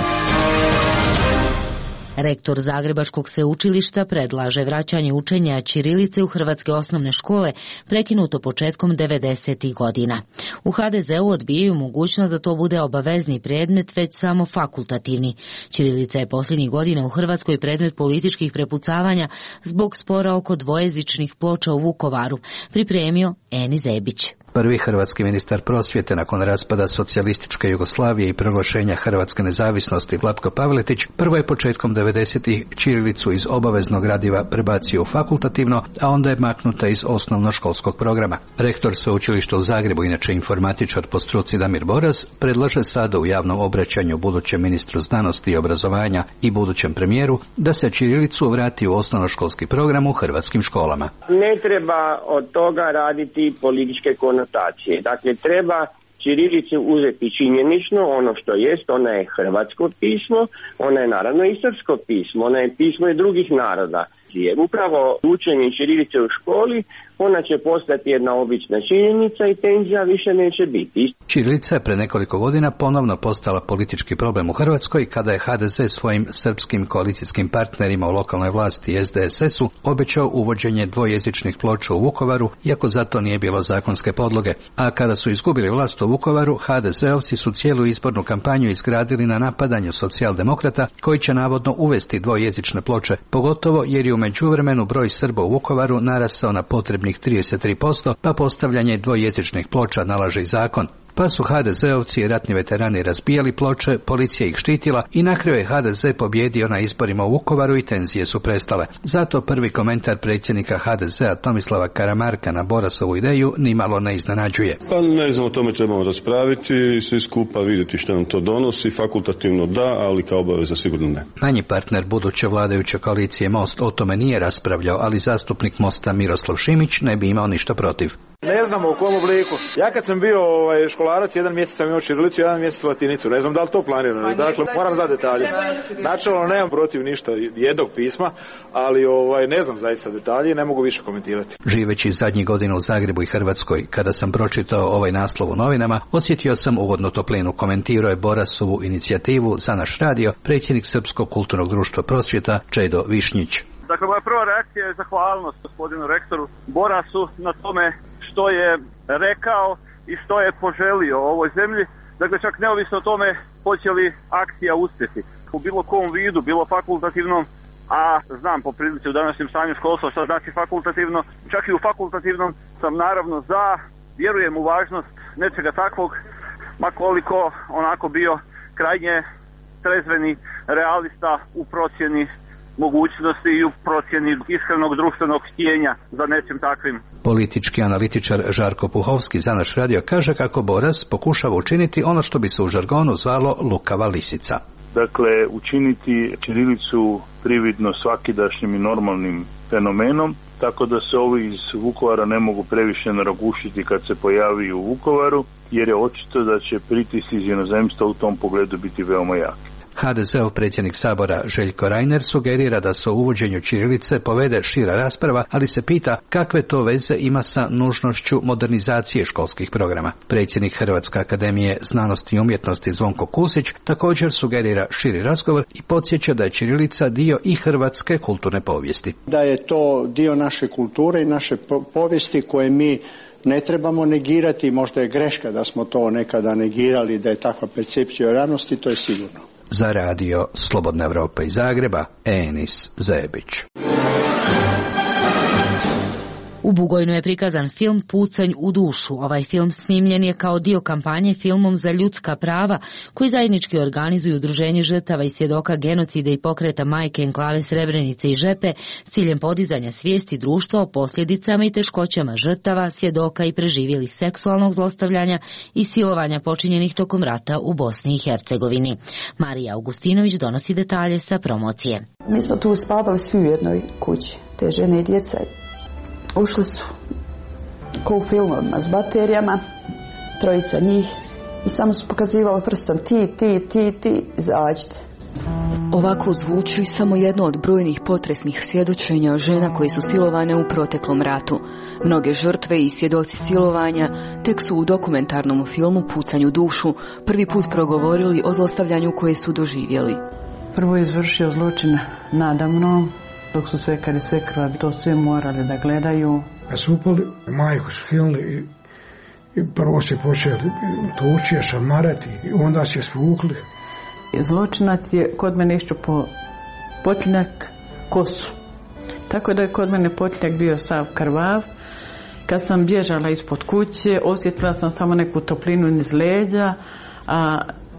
Rektor Zagrebačkog sveučilišta predlaže vraćanje učenja ćirilice u hrvatske osnovne škole prekinuto početkom 90. godina. U HDZ-u odbijaju mogućnost da to bude obavezni predmet, već samo fakultativni. Ćirilica je posljednjih godina u Hrvatskoj predmet političkih prepucavanja zbog spora oko dvojezičnih ploča u Vukovaru, pripremio Eni Zebić. Prvi hrvatski ministar prosvjete nakon raspada socijalističke Jugoslavije i proglašenja hrvatske nezavisnosti Vlatko Pavletić prvo je početkom 90-ih ćirilicu iz obaveznog gradiva prebacio u fakultativno, a onda je maknuta iz osnovnoškolskog programa. Rektor sveučilišta u Zagrebu, inače informatičar po struci Damir Boras, predlaže sada u javnom obraćanju budućem ministru znanosti i obrazovanja i budućem premijeru da se ćirilicu vrati u osnovnoškolski program u hrvatskim školama. Ne treba od toga raditi političke konotacije. Dakle, treba ćirilicu uzeti činjenično, ono što jest, ona je hrvatsko pismo, ona je naravno i srpsko pismo, ona je pismo i drugih naroda. Jer upravo učenje ćirilice u školi, ona će postati jedna obična činjenica i tenzija više neće biti. Ćirilica je pre nekoliko godina ponovno postala politički problem u Hrvatskoj kada je HDZ svojim srpskim koalicijskim partnerima u lokalnoj vlasti SDSS-u obećao uvođenje dvojezičnih ploča u Vukovaru, iako za to nije bilo zakonske podloge. A kada su izgubili vlast u Vukovaru, HDZ-ovci su cijelu izbornu kampanju izgradili na napadanju socijaldemokrata koji će navodno uvesti dvojezične ploče, pogotovo jer je u međuvremenu broj Srba u Vukovaru narastao na potrebnih 33%, pa postavljanje dvojezičnih ploča nalaže i zakon. Pa su HDZ-ovci i ratni veterani razbijali ploče, policija ih štitila i na kraju je HDZ pobjedio na izborima u Vukovaru i tenzije su prestale. Zato prvi komentar predsjednika HDZ-a Tomislava Karamarka na Borasovu ideju nimalo ne iznenađuje. Pa ne znam, o tome trebamo raspraviti i svi skupa vidjeti što nam to donosi. Fakultativno da, ali kao obaveza sigurno ne. Manji partner buduće vladajuće koalicije Most o tome nije raspravljao, ali zastupnik Mosta Miroslav Šimić ne bi imao ništa protiv. Ne znamo u kom obliku. Ja kad sam bio školarac, jedan mjesec sam imao ćirilicu, jedan mjesec latinicu. Ne znam da li to planirano. Dakle, moram znati detalje. Načelno nemam protiv ništa jednog pisma, ali ne znam zaista detalje i ne mogu više komentirati. Živeći zadnjih godina u Zagrebu i Hrvatskoj, kada sam pročitao ovaj naslov u novinama, osjetio sam ugodnu toplinu. Komentirao je Borasovu inicijativu za naš radio predsjednik Srpskog kulturnog društva prosvjeta Čedo Višnjić. Dakle, moja prva reakcija je zahvalnost gospodinu rektoru Borasu na tome što je rekao i što je poželio ovoj zemlji. Dakle, čak neovisno o tome hoće li akcija uspjeti. U bilo kom vidu, bilo fakultativnom, a znam po prilici u današnjem stanju školstva što znači fakultativno, čak i u fakultativnom sam naravno za, vjerujem u važnost nečega takvog, ma koliko onako bio krajnje trezveni realista u procjeni mogućnosti i u procjeni iskrenog društvenog htjenja za nečim takvim. Politički analitičar Žarko Puhovski za naš radio kaže kako Boras pokušava učiniti ono što bi se u žargonu zvalo lukava lisica. Dakle, učiniti ćirilicu prividno svakidašnjim i normalnim fenomenom, tako da se ovi iz Vukovara ne mogu previše naragušiti kad se pojavi u Vukovaru, jer je očito da će pritisci iz inozemstva u tom pogledu biti veoma jaki. HDZ-ov predsjednik Sabora Željko Reiner sugerira da se o uvođenju ćirilice povede šira rasprava, ali se pita kakve to veze ima sa nužnošću modernizacije školskih programa. Predsjednik Hrvatske akademije znanosti i umjetnosti Zvonko Kusić također sugerira širi razgovor i podsjeća da je ćirilica dio i hrvatske kulturne povijesti. Da je to dio naše kulture i naše povijesti koje mi ne trebamo negirati, možda je greška da smo to nekada negirali, da je takva percepcija o ranosti, to je sigurno. Za radio Slobodna Evropa iz Zagreba, Enis Zebić. U Bugojnu je prikazan film Pucanj u dušu. Ovaj film snimljen je kao dio kampanje Filmom za ljudska prava koji zajednički organizuju Udruženje žrtava i svjedoka genocida i pokreta Majke Enklave Srebrenice i Žepe s ciljem podizanja svijesti društva o posljedicama i teškoćama žrtava, svjedoka i preživjelih seksualnog zlostavljanja i silovanja počinjenih tokom rata u Bosni i Hercegovini. Marija Augustinović donosi detalje sa promocije. Mi smo tu spavali svi u jednoj kući, te žene i djeca. Ušli su ko u filmovima s baterijama, trojica njih, i samo su pokazivali prstom ti, izađite. Ovako zvuči samo jedno od brojnih potresnih svjedočenja žena koje su silovane u proteklom ratu. Mnoge žrtve i svjedoci silovanja tek su u dokumentarnom filmu Pucanj u dušu prvi put progovorili o zlostavljanju koje su doživjeli. Prvo je izvršio zločin nadamnom, dok su svekar i svekrva to sve morali da gledaju. Kad su upali, majku su hilili i prvo se počeli tući, šamarati i onda se svukli. Zločinac je kod mene iščupao potljak kosu. Tako da je kod mene potljak bio sav krvav. Kad sam bježala ispod kuće, osjetila sam samo neku toplinu niz leđa, a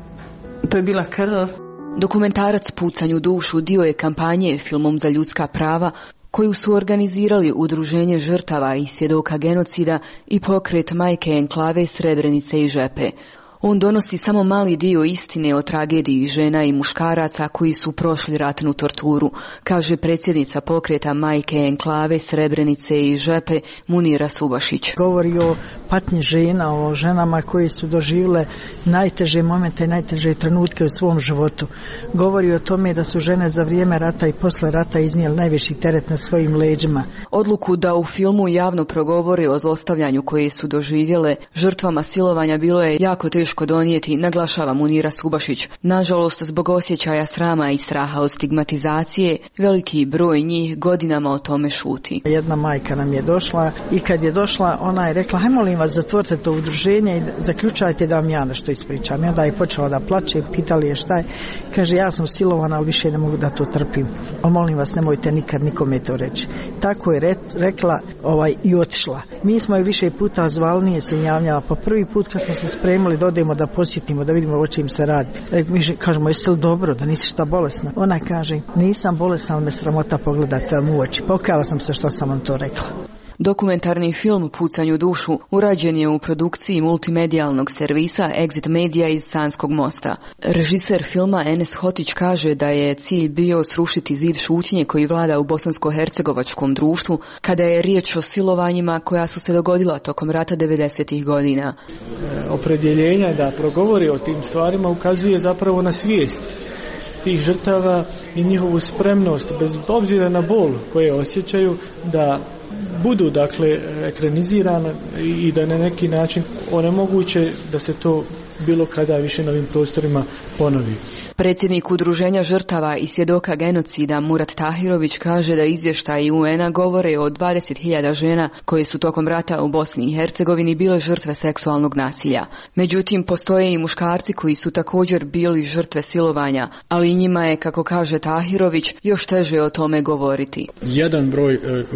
to je bila krv. Dokumentarac Pucanj u dušu dio je kampanje Filmom za ljudska prava koju su organizirali Udruženje žrtava i svjedoka genocida i pokret Majke Enklave Srebrenice i Žepe. On donosi samo mali dio istine o tragediji žena i muškaraca koji su prošli ratnu torturu, kaže predsjednica pokreta Majke Enklave Srebrenice i Žepe Munira Subašić. Govori o patnji žena, o ženama koje su doživjele najteže momente i najteže trenutke u svom životu. Govori o tome da su žene za vrijeme rata i posle rata iznijeli najviši teret na svojim leđima. Odluku da u filmu javno progovore o zlostavljanju koje su doživjele žrtvama silovanja bilo je jako teško donijeti, naglašava Munira Subašić. Nažalost, zbog osjećaja srama i straha od stigmatizacije, veliki broj njih godinama o tome šuti. Jedna majka nam je došla i kad je došla, ona je rekla: haj molim vas, zatvorite to udruženje i zaključajte da vam ja nešto ispričam. I onda je počela da plače, pitali je šta je. Kaže: ja sam silovana, ali više ne mogu da to trpim. Ali molim vas, nemojte nikad nikome to reći. Tako je rekla i otišla. Mi smo je više puta zvali, nije se javljala. Pa prvi put kad smo se spremili da odemo da posjetimo, da vidimo o čim se radi. Mi kažemo: jeste li dobro, da nisi šta bolesna? Ona kaže: nisam bolesna, ali me sramota pogledati vam u oči. Pokajala sam se što sam vam to rekla. Dokumentarni film Pucanj u dušu urađen je u produkciji multimedijalnog servisa Exit Media iz Sanskog mosta. Režiser filma Enes Hotić kaže da je cilj bio srušiti zid šutnje koji vlada u bosansko-hercegovačkom društvu kada je riječ o silovanjima koja su se dogodila tokom rata 90-ih godina. Opredjeljenja da progovori o tim stvarima ukazuje zapravo na svijest tih žrtava i njihovu spremnost, bez obzira na bol koje osjećaju, da budu dakle ekranizirane i da na neki način onemoguće da se to bilo kada više na ovim prostorima ponovi. Predsjednik Udruženja žrtava i svjedoka genocida Murat Tahirović kaže da izvještaji UN-a govore o 20.000 žena koje su tokom rata u Bosni i Hercegovini bile žrtve seksualnog nasilja. Međutim, postoje i muškarci koji su također bili žrtve silovanja, ali njima je, kako kaže Tahirović, još teže o tome govoriti. Jedan broj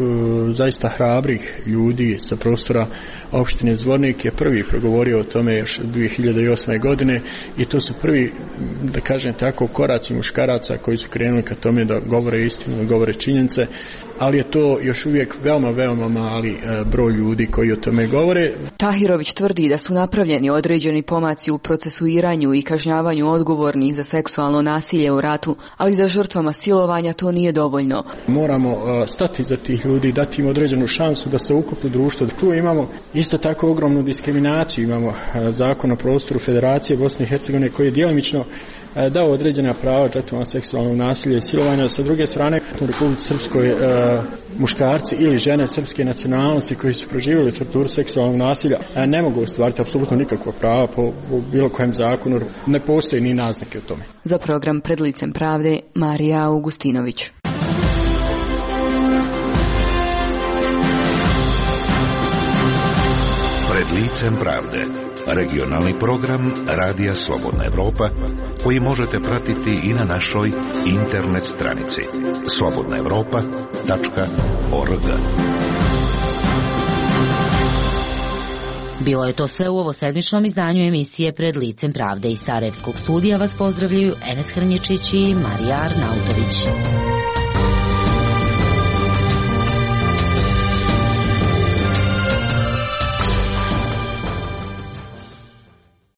zaista hrabrih ljudi sa prostora opštine Zvornik je prvi progovorio o tome još 2008. godine i to su prvi, da kažem tako, koraci muškaraca koji su krenuli ka tome da govore istinu, da govore činjenice, ali je to još uvijek veoma mali broj ljudi koji o tome govore. Tahirović tvrdi da su napravljeni određeni pomaci u procesuiranju i kažnjavanju odgovornih za seksualno nasilje u ratu, ali da žrtvama silovanja to nije dovoljno. Moramo stati za tih ljudi, dati im određenu šansu da se uklope u društvo. Tu imamo isto tako ogromnu diskriminaciju, imamo zakon o prostoru Federacije Bosne i Hercegovine koji je djelomično dao određena prava žrtvama seksualnog nasilja i silovanja. Sa druge strane, u Republici Srpskoj muškarci ili žene srpske nacionalnosti koji su proživjeli torturu seksualnog nasilja ne mogu ostvariti apsolutno nikakva prava po bilo kojem zakonu. Ne postoji ni naznake o tome. Za program Pred licem pravde, Marija Augustinović. licem pravde. Regionalni program Radija Slobodna Evropa koji možete pratiti i na našoj internet stranici slobodnaevropa.org. Bilo je to sve u ovosedmičnom izdanju emisije Pred licem pravde. Iz Sarajevskog studija vas pozdravljaju Enes Hrnječić i Marija Arnautović.